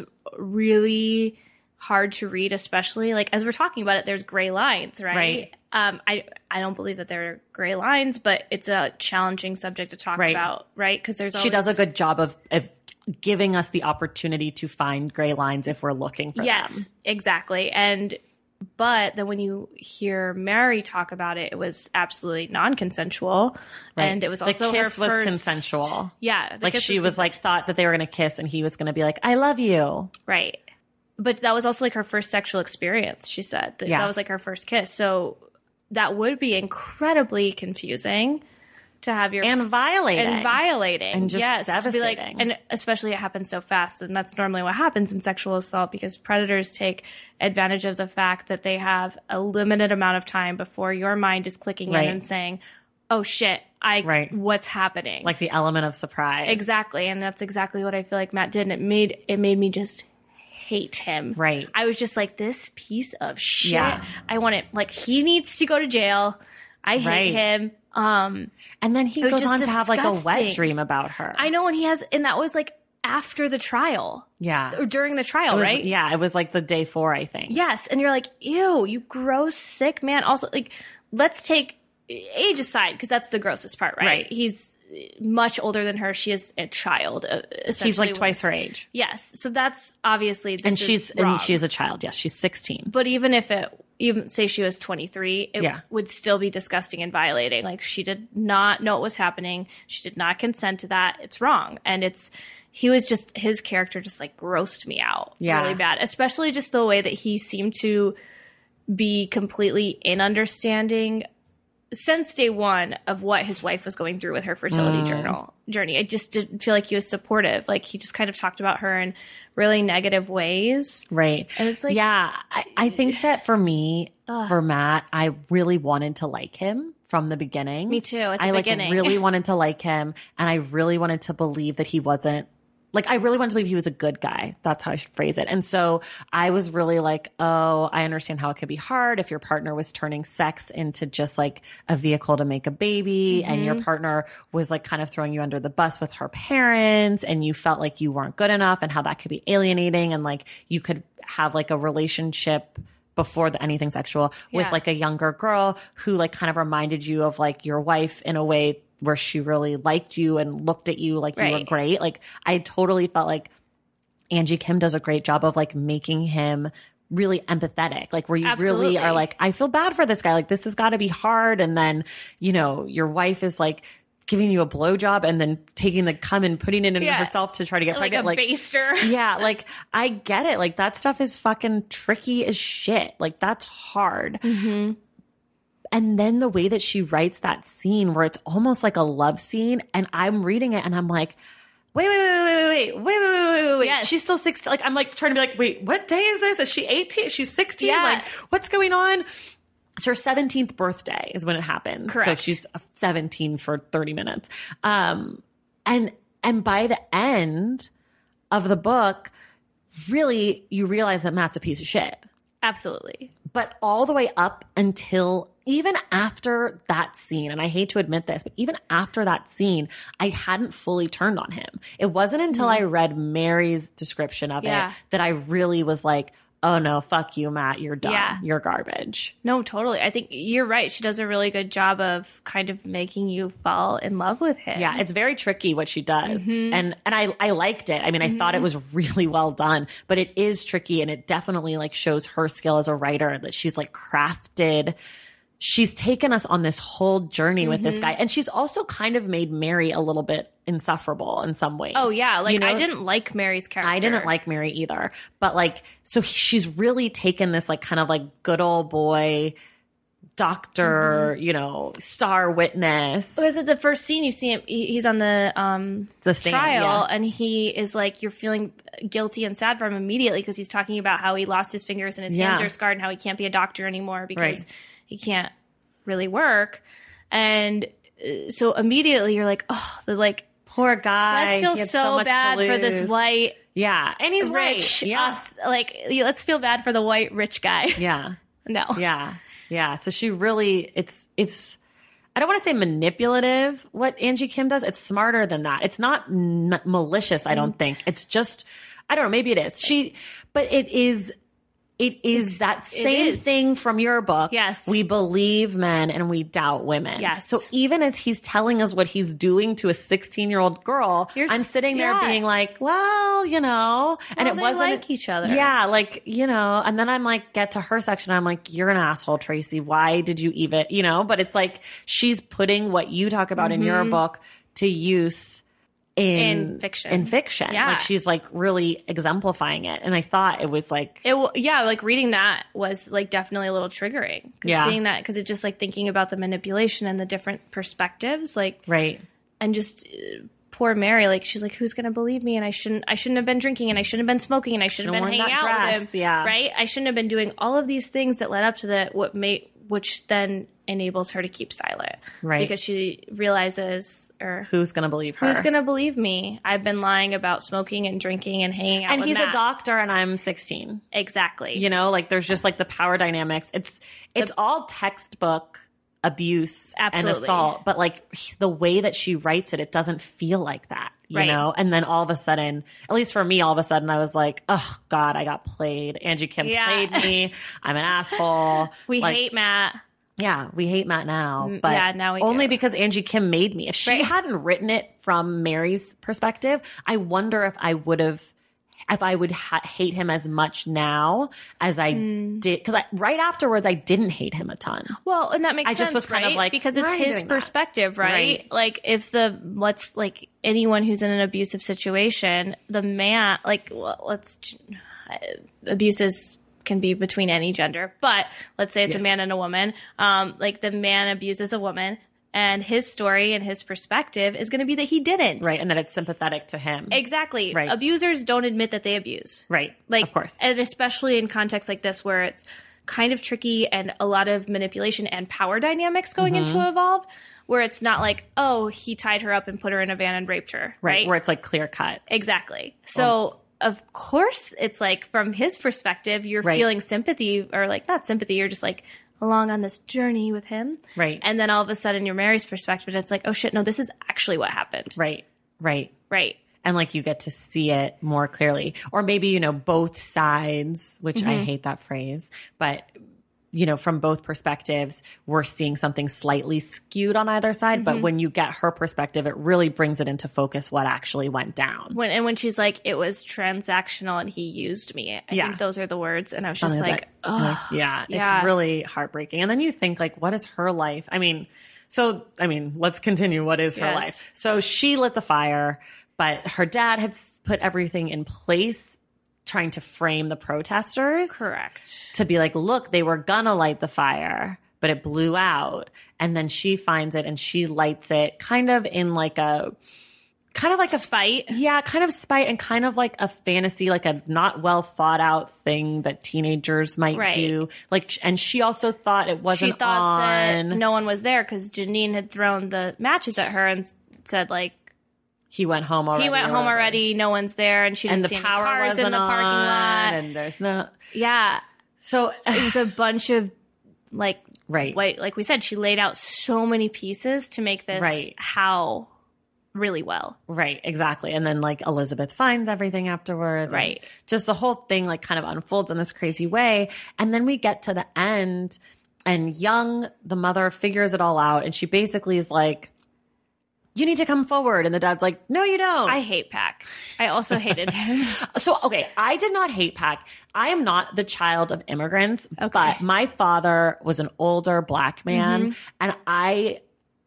really hard to read, especially like as we're talking about it, there's gray lines, right? Right. Um, I, I don't believe that there are gray lines, but it's a challenging subject to talk Right. about, right? Cause there's always, She does a good job of, of giving us the opportunity to find gray lines if we're looking for yes, them. exactly. And, but then when you hear Mary talk about it, it was absolutely non-consensual. Right. And it was The also kiss her was first, consensual. Yeah. the Like kiss she was like, thought that they were going to kiss and he was going to be like, I love you. Right. But that was also like her first sexual experience, she said. That, Yeah. that was like her first kiss. So that would be incredibly confusing to have your And violating. and violating. And just yes, to be like, devastating. and especially it happens so fast, and that's normally what happens in sexual assault because predators take advantage of the fact that they have a limited amount of time before your mind is clicking Right. in and saying, "Oh shit, I Right. what's happening?" Like the element of surprise. Exactly, and that's exactly what I feel like Matt did, and it made it made me just hate him. Right. I was just like, this piece of shit. Yeah. I want it. Like, he needs to go to jail. I hate Right. him. Um, And then he was goes just on to have like a wet disgusting. dream about her. I know, and he has, and that was like after the trial Yeah. or during the trial, It was- right? Yeah. It was like the day four, I think. Yes, and you're like, ew, you gross, sick man. Also, like, let's take age aside because that's the grossest part, right? Right. He's much older than her. She is a child. Uh, essentially He's like when twice it's- her age. Yes, so that's obviously this And is she's wrong. and she's a child. Yes, she's sixteen. But even if it, even say she was twenty-three, it Yeah. would still be disgusting and violating. Like, she did not know what was happening. She did not consent to that. It's wrong. And it's, he was just, his character just like grossed me out Yeah. really bad, especially just the way that he seemed to be completely in understanding since day one of what his wife was going through with her fertility Mm. journal journey. I just didn't feel like he was supportive. Like, he just kind of talked about her in really negative ways. Right. And it's like- yeah, I, I think that for me, for Matt, I really wanted to like him from the beginning. Me too, at the I like beginning. really wanted to like him, and I really wanted to believe that he wasn't like, I really wanted to believe he was a good guy. That's how I should phrase it. And so I was really like, oh, I understand how it could be hard if your partner was turning sex into just like a vehicle to make a baby, and your partner was like kind of throwing you under the bus with her parents, and you felt like you weren't good enough, and how that could be alienating, and like you could have like a relationship before the anything sexual with Yeah. like a younger girl who like kind of reminded you of like your wife in a way where she really liked you and looked at you like you were Right. great. Like, I totally felt like Angie Kim does a great job of like making him really empathetic, like where you Absolutely. really are like, I feel bad for this guy. Like, this has got to be hard. And then, you know, your wife is like giving you a blowjob and then taking the cum and putting it in Yeah. herself to try to get Like pregnant. a baster. Yeah, like I get it. Like, that stuff is fucking tricky as shit. Like, that's hard. Mm-hmm. And then the way that she writes that scene where it's almost like a love scene, and I'm reading it and I'm like, wait, wait, wait, wait, wait, wait, wait, wait, wait, wait, wait. Yes. She's still sixteen. Like, I'm like trying to be like, wait, what day is this? Is she eighteen? She's sixteen? Yeah. Like, what's going on? It's her seventeenth birthday is when it happened. So Correct. she's seventeen for thirty minutes. Um, and, and by the end of the book, really, you realize that Matt's a piece of shit. Absolutely. But all the way up until even after that scene, and I hate to admit this, but even after that scene, I hadn't fully turned on him. It wasn't until I read Mary's description of Yeah. it that I really was like, oh no, fuck you, Matt. You're done. Yeah. You're garbage. No, totally. I think you're right. She does a really good job of kind of making you fall in love with him. Yeah, it's very tricky what she does. Mm-hmm. And and I I liked it. I mean, I thought it was really well done, but it is tricky, and it definitely like shows her skill as a writer, that she's like crafted. She's taken us on this whole journey with Mm-hmm. this guy, and she's also kind of made Mary a little bit insufferable in some ways. Oh, yeah. Like, You know? I didn't like Mary's character. I didn't like Mary either. But like, so she's really taken this like kind of like good old boy doctor, mm-hmm. you know, star witness. Was it the first scene you see him? He, he's on the um the stand, trial, yeah. and he is like, you're feeling guilty and sad for him immediately because he's talking about how he lost his fingers and his yeah. hands are scarred and how he can't be a doctor anymore because right. he can't really work. And uh, so immediately you're like, oh, the like poor guy. Let's feel so, so bad for this white, yeah, and he's rich, right. yeah, uh, like let's feel bad for the white rich guy. Yeah, no, yeah, yeah. So she really, it's it's. I don't want to say manipulative. What Angie Kim does, it's smarter than that. It's not m- malicious. I don't think it's just. I don't know. Maybe it is. She, but it is. It is it's, that same is. thing from your book. Yes. We believe men and we doubt women. Yes. So even as he's telling us what he's doing to a sixteen-year-old girl, You're, I'm sitting there yeah. being like, well, you know, and well, it wasn't like each other. Yeah, like, you know, and then I'm like, get to her section. I'm like, you're an asshole, Tracy. Why did you even, you know, but it's like she's putting what you talk about mm-hmm. in your book to use In, in fiction. In fiction. Yeah. Like she's like really exemplifying it. And I thought it was like. It yeah, like reading that was like definitely a little triggering. Yeah. Seeing that, because it's just like thinking about the manipulation and the different perspectives. Like. Right. And just uh, poor Mary, like she's like, who's going to believe me? And I shouldn't, I shouldn't have been drinking and I shouldn't have been smoking and I shouldn't have been hanging out dress, with him. Yeah. Right. I shouldn't have been doing all of these things that led up to the, what made, which then enables her to keep silent. Right. Because she realizes, or who's going to believe her? Who's going to believe me? I've been lying about smoking and drinking and hanging out and with he's Matt. a doctor and I'm sixteen. Exactly. You know, like there's just like the power dynamics. It's, it's the, all textbook abuse absolutely. and assault, but like the way that she writes it, it doesn't feel like that, you right. know? And then all of a sudden, at least for me, all of a sudden I was like, oh God, I got played. Angie Kim yeah. played me. I'm an asshole. We like, hate Matt. Yeah, we hate Matt now, but yeah, now we only do. because Angie Kim made me. If she right. hadn't written it from Mary's perspective, I wonder if I would have, if I would ha- hate him as much now as I mm. did. Because I, right afterwards, I didn't hate him a ton. Well, and that makes I sense, just was kind right? of like, because it's his perspective, right? right? Like if the let's like anyone who's in an abusive situation, the man, like well, let's abuses can be between any gender, but let's say it's yes. a man and a woman. Um, like the man abuses a woman. And his story and his perspective is going to be that he didn't. Right. And that it's sympathetic to him. Exactly. Right. Abusers don't admit that they abuse. Right. Like, of course. And especially in contexts like this where it's kind of tricky and a lot of manipulation and power dynamics going mm-hmm. into evolve, where it's not like, oh, he tied her up and put her in a van and raped her. Right. right? Where it's like clear cut. Exactly. So, um, of course, it's like from his perspective, you're right. feeling sympathy or like not sympathy. You're just like, along on this journey with him. Right. And then all of a sudden your Mary's perspective, it's like, oh shit, no, this is actually what happened. Right. Right. Right. And like you get to see it more clearly. Or maybe, you know, both sides, which mm-hmm. I hate that phrase, but you know, from both perspectives, we're seeing something slightly skewed on either side. Mm-hmm. But when you get her perspective, it really brings it into focus what actually went down. When and when she's like, it was transactional and he used me. I yeah. think those are the words. And I was just Something like, oh, yeah, yeah, it's really heartbreaking. And then you think like, what is her life? I mean, so, I mean, let's continue. What is her yes. life? So she lit the fire, but her dad had put everything in place trying to frame the protesters. Correct. To be like, look, they were gonna light the fire, but it blew out. And then she finds it and she lights it kind of in like a, kind of like a spite. Yeah, kind of spite and kind of like a fantasy, like a not well thought out thing that teenagers might right. do. Like, and she also thought it wasn't She thought on. that no one was there because Janine had thrown the matches at her and said like, He went home already. He went home already. No one's there, and she didn't and the see any power cars in the parking on, lot. And there's no. Yeah. So it was a bunch of like right, like, like we said, she laid out so many pieces to make this right. how really well. Right. Exactly. And then like Elizabeth finds everything afterwards. Right. Just the whole thing like kind of unfolds in this crazy way, and then we get to the end, and Young, the mother, figures it all out, and she basically is like, you need to come forward. And the dad's like, no, you don't. I hate Pac. I also hated him. So, okay, I did not hate Pac. I am not the child of immigrants, okay. but my father was an older black man. Mm-hmm. And I,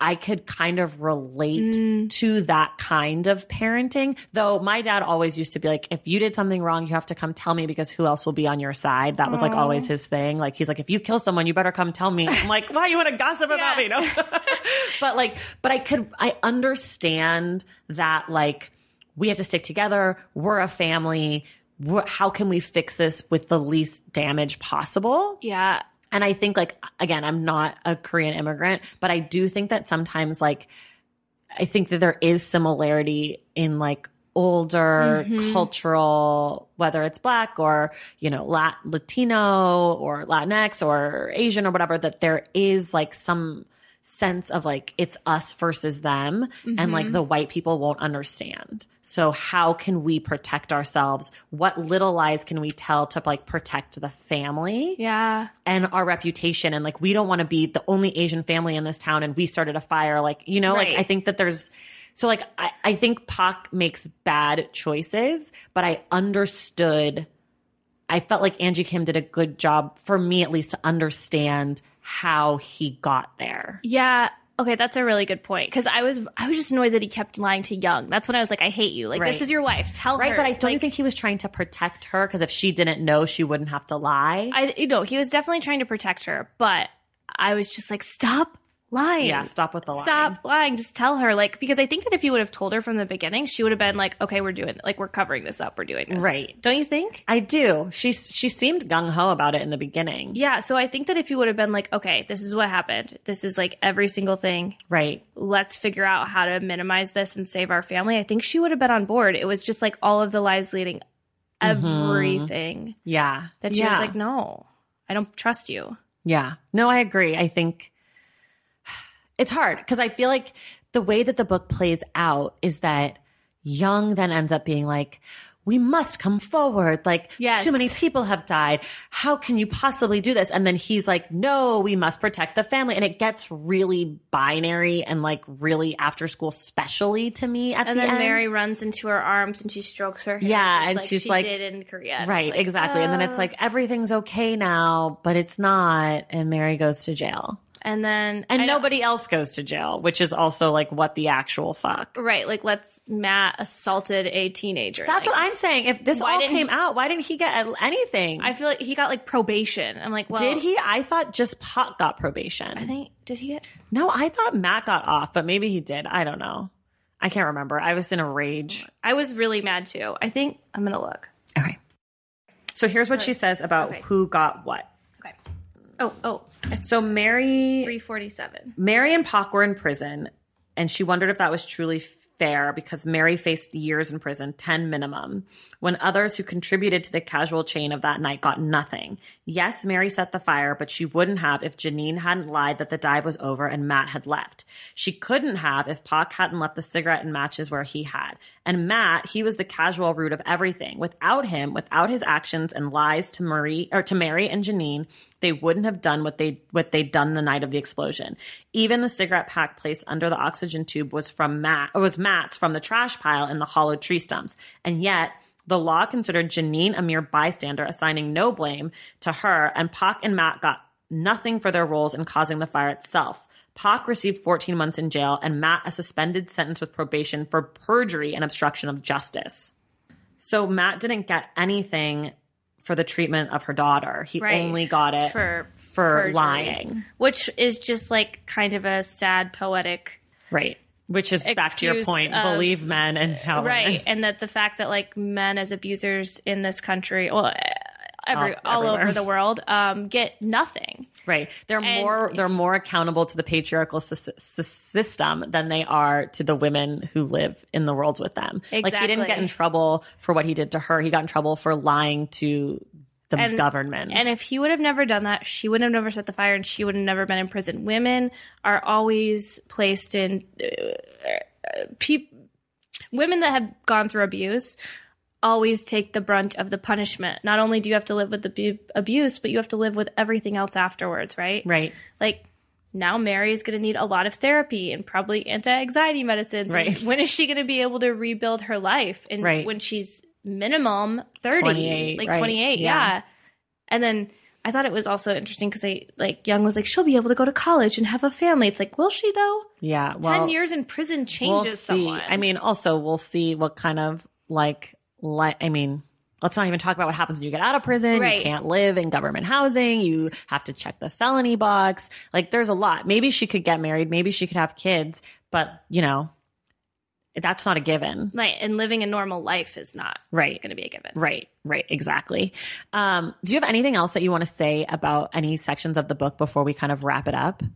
I could kind of relate mm. to that kind of parenting. Though my dad always used to be like, if you did something wrong, you have to come tell me because who else will be on your side? That was like always his thing. Like, he's like, if you kill someone, you better come tell me. I'm like, why you want to gossip yeah. about me? No. But like, but I could, I understand that like, we have to stick together. We're a family. We're, how can we fix this with the least damage possible? Yeah. And I think like, again, I'm not a Korean immigrant, but I do think that sometimes like, I think that there is similarity in like older mm-hmm. cultural, whether it's Black or, you know, Lat- Latino or Latinx or Asian or whatever, that there is like some sense of like it's us versus them mm-hmm. and like the white people won't understand. So how can we protect ourselves? What little lies can we tell to like protect the family? Yeah. And our reputation. And like we don't want to be the only Asian family in this town and we started a fire. Like, you know, right. like I think that there's so like I, I think Pac makes bad choices, but I understood I felt like Angie Kim did a good job for me at least to understand how he got there. Yeah. Okay, that's a really good point. Because I was I was just annoyed that he kept lying to Young. That's when I was like, I hate you. Like, right. this is your wife. Tell right, her. Right, but I don't like, you think he was trying to protect her? Because if she didn't know, she wouldn't have to lie. I, you know, he was definitely trying to protect her. But I was just like, stop lying. Yeah, stop with the lying. Stop lying. Just tell her. Like, because I think that if you would have told her from the beginning, she would have been like, okay, we're doing, like, we're covering this up. We're doing this. Right. Don't you think? I do. She, she seemed gung-ho about it in the beginning. Yeah. So I think that if you would have been like, okay, this is what happened. This is like every single thing. Right. Let's figure out how to minimize this and save our family. I think she would have been on board. It was just like all of the lies leading everything. Mm-hmm. Yeah. That she yeah. was like, no, I don't trust you. Yeah. No, I agree. I think it's hard because I feel like the way that the book plays out is that Young then ends up being like, we must come forward. Like, yes. too many people have died. How can you possibly do this? And then he's like, no, we must protect the family. And it gets really binary and like really after school specially to me at and the end. And then Mary runs into her arms and she strokes her hair. Yeah. Just and like she's she like, did in Korea. Right. Like, exactly. uh, and then it's like, everything's okay now, but it's not. And Mary goes to jail. And then and nobody else goes to jail, which is also like what the actual fuck. Right. Like let's Matt assaulted a teenager. That's like, what I'm saying. If this all came he, out, why didn't he get anything? I feel like he got like probation. I'm like, well, did he? I thought just Pac got probation. I think did he get? No, I thought Matt got off, but maybe he did. I don't know. I can't remember. I was in a rage. I was really mad too. I think I'm gonna look. Okay. So here's what she says about okay. who got what. Okay. Oh, oh. So Mary... three forty-seven. Mary and Pac were in prison, and she wondered if that was truly fair because Mary faced years in prison, ten minimum, when others who contributed to the casual chain of that night got nothing. Yes, Mary set the fire, but she wouldn't have if Janine hadn't lied that the dive was over and Matt had left. She couldn't have if Pac hadn't left the cigarette and matches where he had. And Matt, he was the casual root of everything. Without him, without his actions and lies to Marie or to Mary and Janine, they wouldn't have done what they what they'd done the night of the explosion. Even the cigarette pack placed under the oxygen tube was from Matt, or was Matt's from the trash pile in the hollowed tree stumps. And yet, the law considered Janine a mere bystander, assigning no blame to her, and Pac and Matt got nothing for their roles in causing the fire itself. Pac received fourteen months in jail, and Matt a suspended sentence with probation for perjury and obstruction of justice. So Matt didn't get anything for the treatment of her daughter. He right. only got it for, for lying. Which is just like kind of a sad, poetic... Right. Which is back to your point, of, believe men and tell right, women. And that the fact that like men as abusers in this country, well, every all, all over the world, um, get nothing. Right, they're and, more they're more accountable to the patriarchal sy- sy- system than they are to the women who live in the worlds with them. Exactly. Like he didn't get in trouble for what he did to her; he got in trouble for lying to the and, government. And if he would have never done that, she would have never set the fire, and she would have never been in prison. Women are always placed in. Uh, Pe- women that have gone through abuse always take the brunt of the punishment. Not only do you have to live with the bu- abuse, but you have to live with everything else afterwards, right? Right. Like, now Mary is going to need a lot of therapy and probably anti-anxiety medicines. Right. And when is she going to be able to rebuild her life? And right. when she's minimum thirty, twenty-eight, like right. twenty-eight, yeah. yeah. And then I thought it was also interesting because I like Young was like, she'll be able to go to college and have a family. It's like, will she though? Yeah. Well, ten years in prison changes we'll see. someone. I mean, also we'll see what kind of like, like, I mean, let's not even talk about what happens when you get out of prison. Right. You can't live in government housing. You have to check the felony box. Like there's a lot. Maybe she could get married. Maybe she could have kids, but you know, that's not a given. Like, and living a normal life is not Right. going to be a given. Right, right, exactly. Um, do you have anything else that you want to say about any sections of the book before we kind of wrap it up?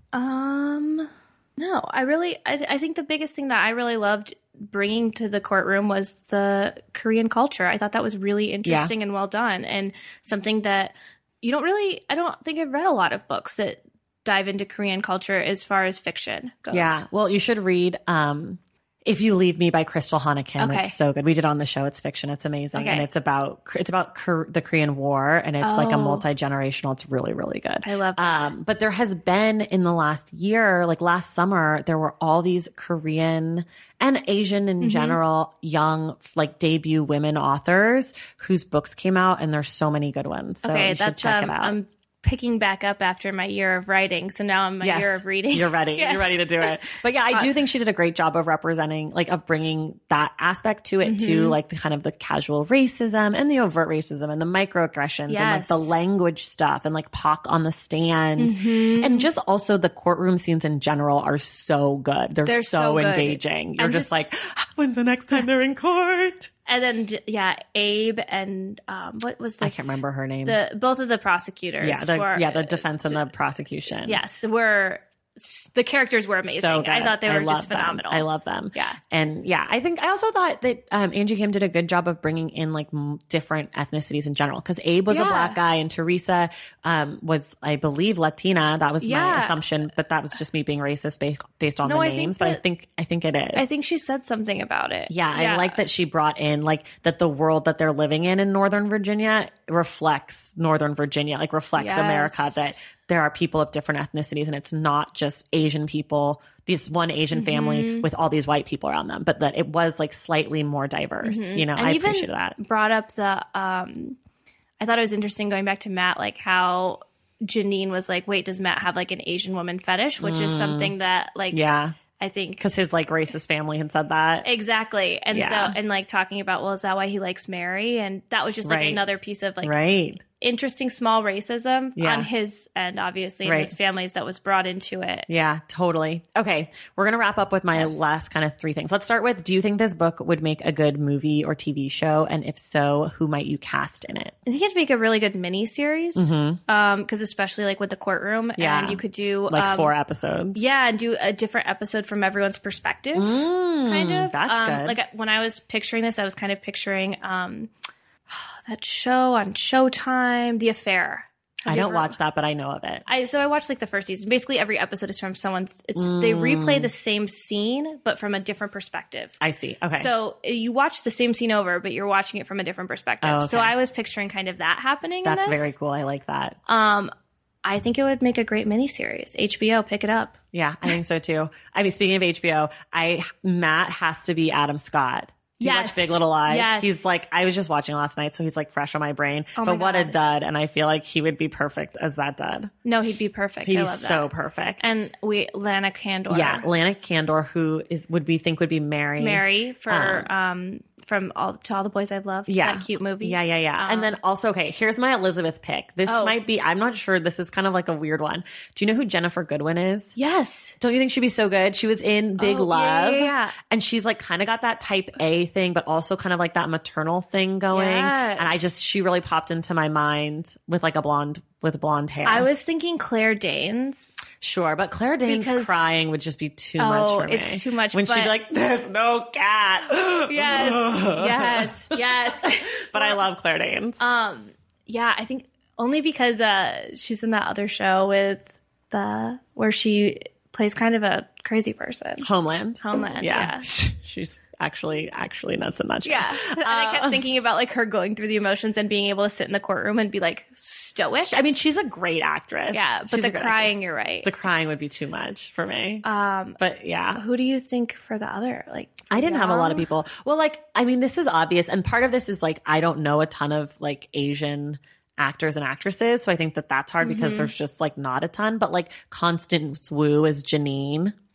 Um, no, I really, I, th- I think the biggest thing that I really loved bringing to the courtroom was the Korean culture. I thought that was really interesting Yeah. and well done, and something that you don't really, I don't think I've read a lot of books that dive into Korean culture as far as fiction goes. Yeah. Well, you should read um, If You Leave Me by Crystal Hana Kim. Okay. It's so good. We did it on the show. It's fiction. It's amazing. Okay. And it's about it's about Kor- the Korean War, and it's like a Oh. multi-generational. It's really, really good. I love that. Um, but there has been in the last year, like last summer, there were all these Korean and Asian in Mm-hmm. general, young, like debut women authors whose books came out, and there's so many good ones. So Okay, you should that's check um, it out. I'm picking back up after my year of writing, so now I'm my Yes. year of reading. You're ready. Yes. You're ready to do it. But yeah, I do think she did a great job of representing, like of bringing that aspect to it Mm-hmm. too, like the kind of the casual racism and the overt racism and the microaggressions and like Yes. the language stuff and like Pac on the stand. Mm-hmm. And just also the courtroom scenes in general are so good. They're, They're so, so good. engaging. You're And just, just- like, when's the next time they're in court? And then j- yeah, Abe and um, what was the I can't remember her name. the both of the prosecutors. yeah, the, were, yeah, the defense and the prosecution. yes, were the characters were amazing. So good. I thought they were love just them. phenomenal. I love them. Yeah. And yeah, I think I also thought that um, Angie Kim did a good job of bringing in like m- different ethnicities in general. Because Abe was a Yeah. black guy and Teresa um, was, I believe, Latina. That was my Yeah. assumption, but that was just me being racist based based on No, the I think names. But I that- think I think it is. I think she said something about it. Yeah, I like that she brought in like that the world that they're living in in Northern Virginia reflects Northern Virginia, like reflects Yes. America, that there are people of different ethnicities and it's not just Asian people, this one Asian Mm-hmm. family with all these white people around them, but that it was like slightly more diverse. You know, Mm-hmm. And I even appreciate that. brought up the um I thought it was interesting going back to Matt, like how Janine was like, wait, does Matt have like an Asian woman fetish? Which is something that like Mm. Yeah. I think Because his like racist family had said that. exactly. And Yeah. so and like talking about, well, is that why he likes Mary? And that was just like Right. another piece of like Right. interesting small racism Yeah. on his end, obviously, and Right. his family's that was brought into it. Yeah, totally. Okay, we're going to wrap up with my last kind of three things. Let's start with, do you think this book would make a good movie or T V show? And if so, who might you cast in it? I think you have to make a really good mini series, um, because especially like with the courtroom, Mm-hmm. Yeah. and you could do Like um, four episodes? yeah, and do a different episode from everyone's perspective, kind of. Mm, that's um, good. Like when I was picturing this, I was kind of picturing um, that show on Showtime, The Affair. Have I you don't ever- watch that, but I know of it. I so I watched like the first season. Basically, every episode is from someone's. It's they Mm. replay the same scene, but from a different perspective. I see. Okay. So uh, you watch the same scene over, but you're watching it from a different perspective. Oh, okay. So I was picturing kind of that happening. That's in this. very cool. I like that. Um, I think it would make a great miniseries. H B O, pick it up. Yeah, I think so too. I mean, speaking of H B O, I Matt has to be Adam Scott. Do you Yes. watch Big Little Lies? Yes. He's like, I was just watching last night, so he's like fresh on my brain. Oh my but what a God. dud. And I feel like he would be perfect as that dud. No, he'd be perfect. I He's love that. so perfect. And we, Lana Candor. yeah, Lana Candor, who is would we think would be Mary. Mary for um, from all to all the boys I've loved. Yeah. That cute movie. Yeah, yeah, yeah. and then also, okay, here's my Elizabeth pick. This Oh. might be, I'm not sure. This is kind of like a weird one. Do you know who Jennifer Goodwin is? Yes. Don't you think she'd be so good? She was in Big Oh, yeah, Love. yeah, yeah. And she's like kind of got that type A thing, but also kind of like that maternal thing going. Yes. And I just, she really popped into my mind with like a blonde, with blonde hair. I was thinking Claire Danes. sure, but Claire Danes Because- crying would just be too Oh, much for me. it's too much, When she'd but- be like, there's no cat. Yes. yes. Yes. But I love Claire Danes. Um, yeah, I think only because uh, she's in that other show with the where she plays kind of a crazy person. Homeland. Homeland, Yeah. yeah. She's actually, actually nuts in that show. Yeah, and I kept thinking about like her going through the emotions and being able to sit in the courtroom and be like stoic. I mean, she's a great actress. Yeah, but She's the a great crying, actress. you're right. The crying would be too much for me. Um, but yeah. who do you think for the other? Like, I didn't have a lot of young? people. Well, like, I mean, this is obvious. And part of this is like, I don't know a ton of like Asian actors and actresses. So I think that that's hard because there's just like not a ton. But like Constance Wu is Janine.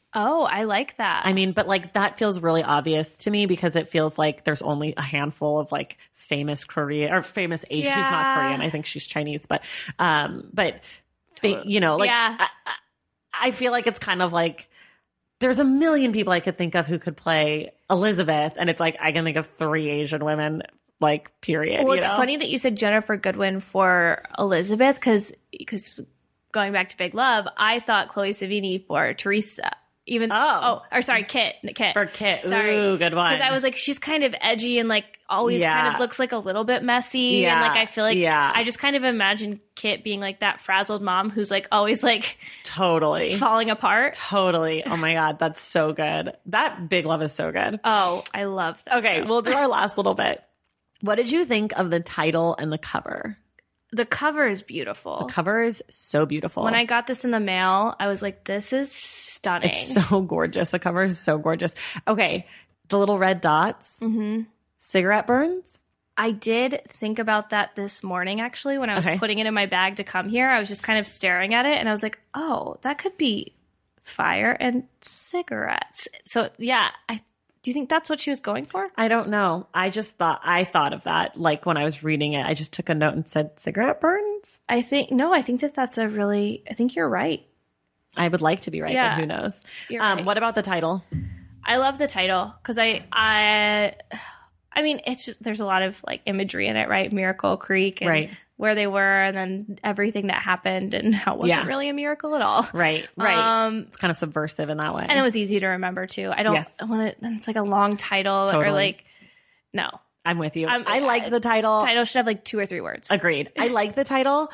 Oh, I like that. I mean, but like that feels really obvious to me because it feels like there's only a handful of like famous Korean or famous Asian. Yeah. She's not Korean. I think she's Chinese, but, um, but they, you know, like, Yeah. I, I feel like it's kind of like there's a million people I could think of who could play Elizabeth. And it's like, I can think of three Asian women, like, period. Well, you it's know? funny that you said Jennifer Goodwin for Elizabeth because, because going back to Big Love, I thought Chloe Sevigny for Teresa. Even Oh. oh, or sorry, Kit, Kit For Kit. Sorry, Ooh, good one. Because I was like, she's kind of edgy and like always Yeah. kind of looks like a little bit messy, Yeah. and like I feel like Yeah. I just kind of imagine Kit being like that frazzled mom who's like always like Totally. falling apart. Totally. Oh my God. That's so good. That Big Love is so good. Oh, I love that. Okay. show. We'll do our last little bit. What did you think of the title and the cover? The cover is beautiful. The cover is so beautiful. When I got this in the mail, I was like, this is stunning. It's so gorgeous. The cover is so gorgeous. Okay. The little red dots. Mm-hmm. Cigarette burns. I did think about that this morning, actually, when I was Okay. putting it in my bag to come here. I was just kind of staring at it and I was like, oh, that could be fire and cigarettes. So, yeah, I do you think that's what she was going for? I don't know. I just thought, I thought of that. Like when I was reading it, I just took a note and said cigarette burns. I think, no, I think that that's a really, I think you're right. I would like to be right, Yeah. but who knows? You're Um, right. What about the title? I love the title because I, I, I mean, it's just, there's a lot of like imagery in it, right? Miracle Creek and Right. where they were and then everything that happened and how it wasn't Yeah. really a miracle at all. Right, right. Um, It's kind of subversive in that way. And it was easy to remember too. I don't Yes. want it. It's like a long title Totally. or like, no. I'm with you. I'm- I like the title. Title should have like two or three words. Agreed. I like the title.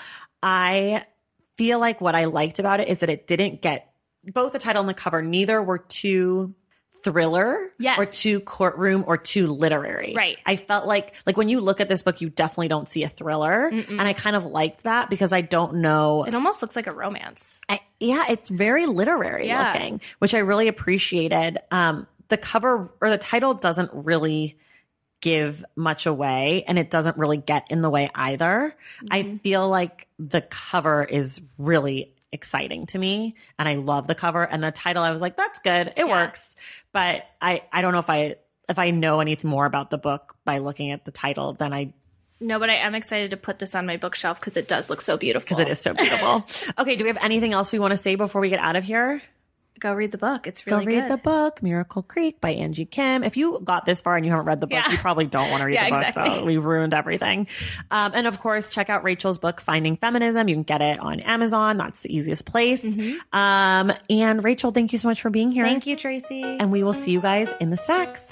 I feel like what I liked about it is that it didn't get both the title and the cover. Neither were too thriller Yes. or too courtroom or too literary. Right. I felt like, like when you look at this book, you definitely don't see a thriller. And I kind of liked that because I don't know. It almost looks like a romance. I, yeah, it's very literary Yeah. looking, which I really appreciated. Um, the cover or the title doesn't really give much away and it doesn't really get in the way either. I feel like the cover is really exciting to me and I love the cover, and the title I was like, that's good. It Yeah. works. But I, I don't know if I, if I know anything more about the book by looking at the title than I, No, but I am excited to put this on my bookshelf because it does look so beautiful. because it is so beautiful. Okay. Do we have anything else we want to say before we get out of here? Go read the book. It's really Go read good. the book, Miracle Creek by Angie Kim. If you got this far and you haven't read the book, Yeah. you probably don't want to read Yeah, the book. exactly. Though. We've ruined everything. Um, and of course, check out Rachel's book, Finding Feminism. You can get it on Amazon. That's the easiest place. Um, and Rachel, thank you so much for being here. Thank you, Tracy. And we will see you guys in the stacks.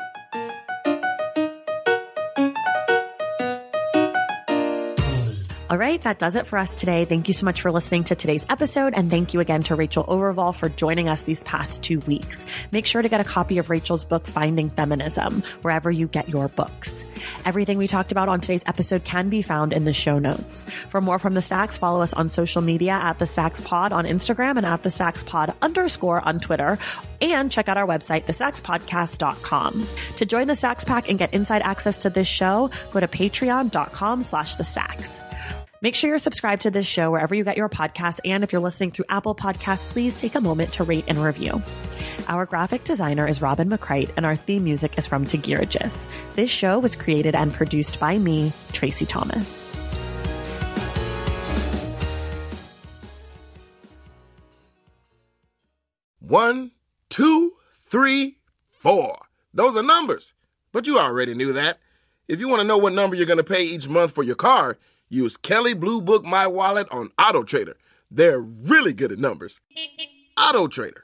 All right, that does it for us today. Thank you so much for listening to today's episode. And thank you again to Rachel Overval for joining us these past two weeks. Make sure to get a copy of Rachel's book, Finding Feminism, wherever you get your books. Everything we talked about on today's episode can be found in the show notes. For more from The Stacks, follow us on social media at The Stacks Pod on Instagram and at The Stacks Pod underscore on Twitter. And check out our website, the stacks podcast dot com. To join the Stacks Pack and get inside access to this show, go to patreon.com slash the stacks. Make sure you're subscribed to this show wherever you get your podcasts. And if you're listening through Apple Podcasts, please take a moment to rate and review. Our graphic designer is Robin McCrite, and our theme music is from Tagirigis. This show was created and produced by me, Tracy Thomas. One, two, three, four. Those are numbers. But you already knew that. If you want to know what number you're going to pay each month for your car, use Kelley Blue Book My Wallet on AutoTrader. They're really good at numbers. AutoTrader.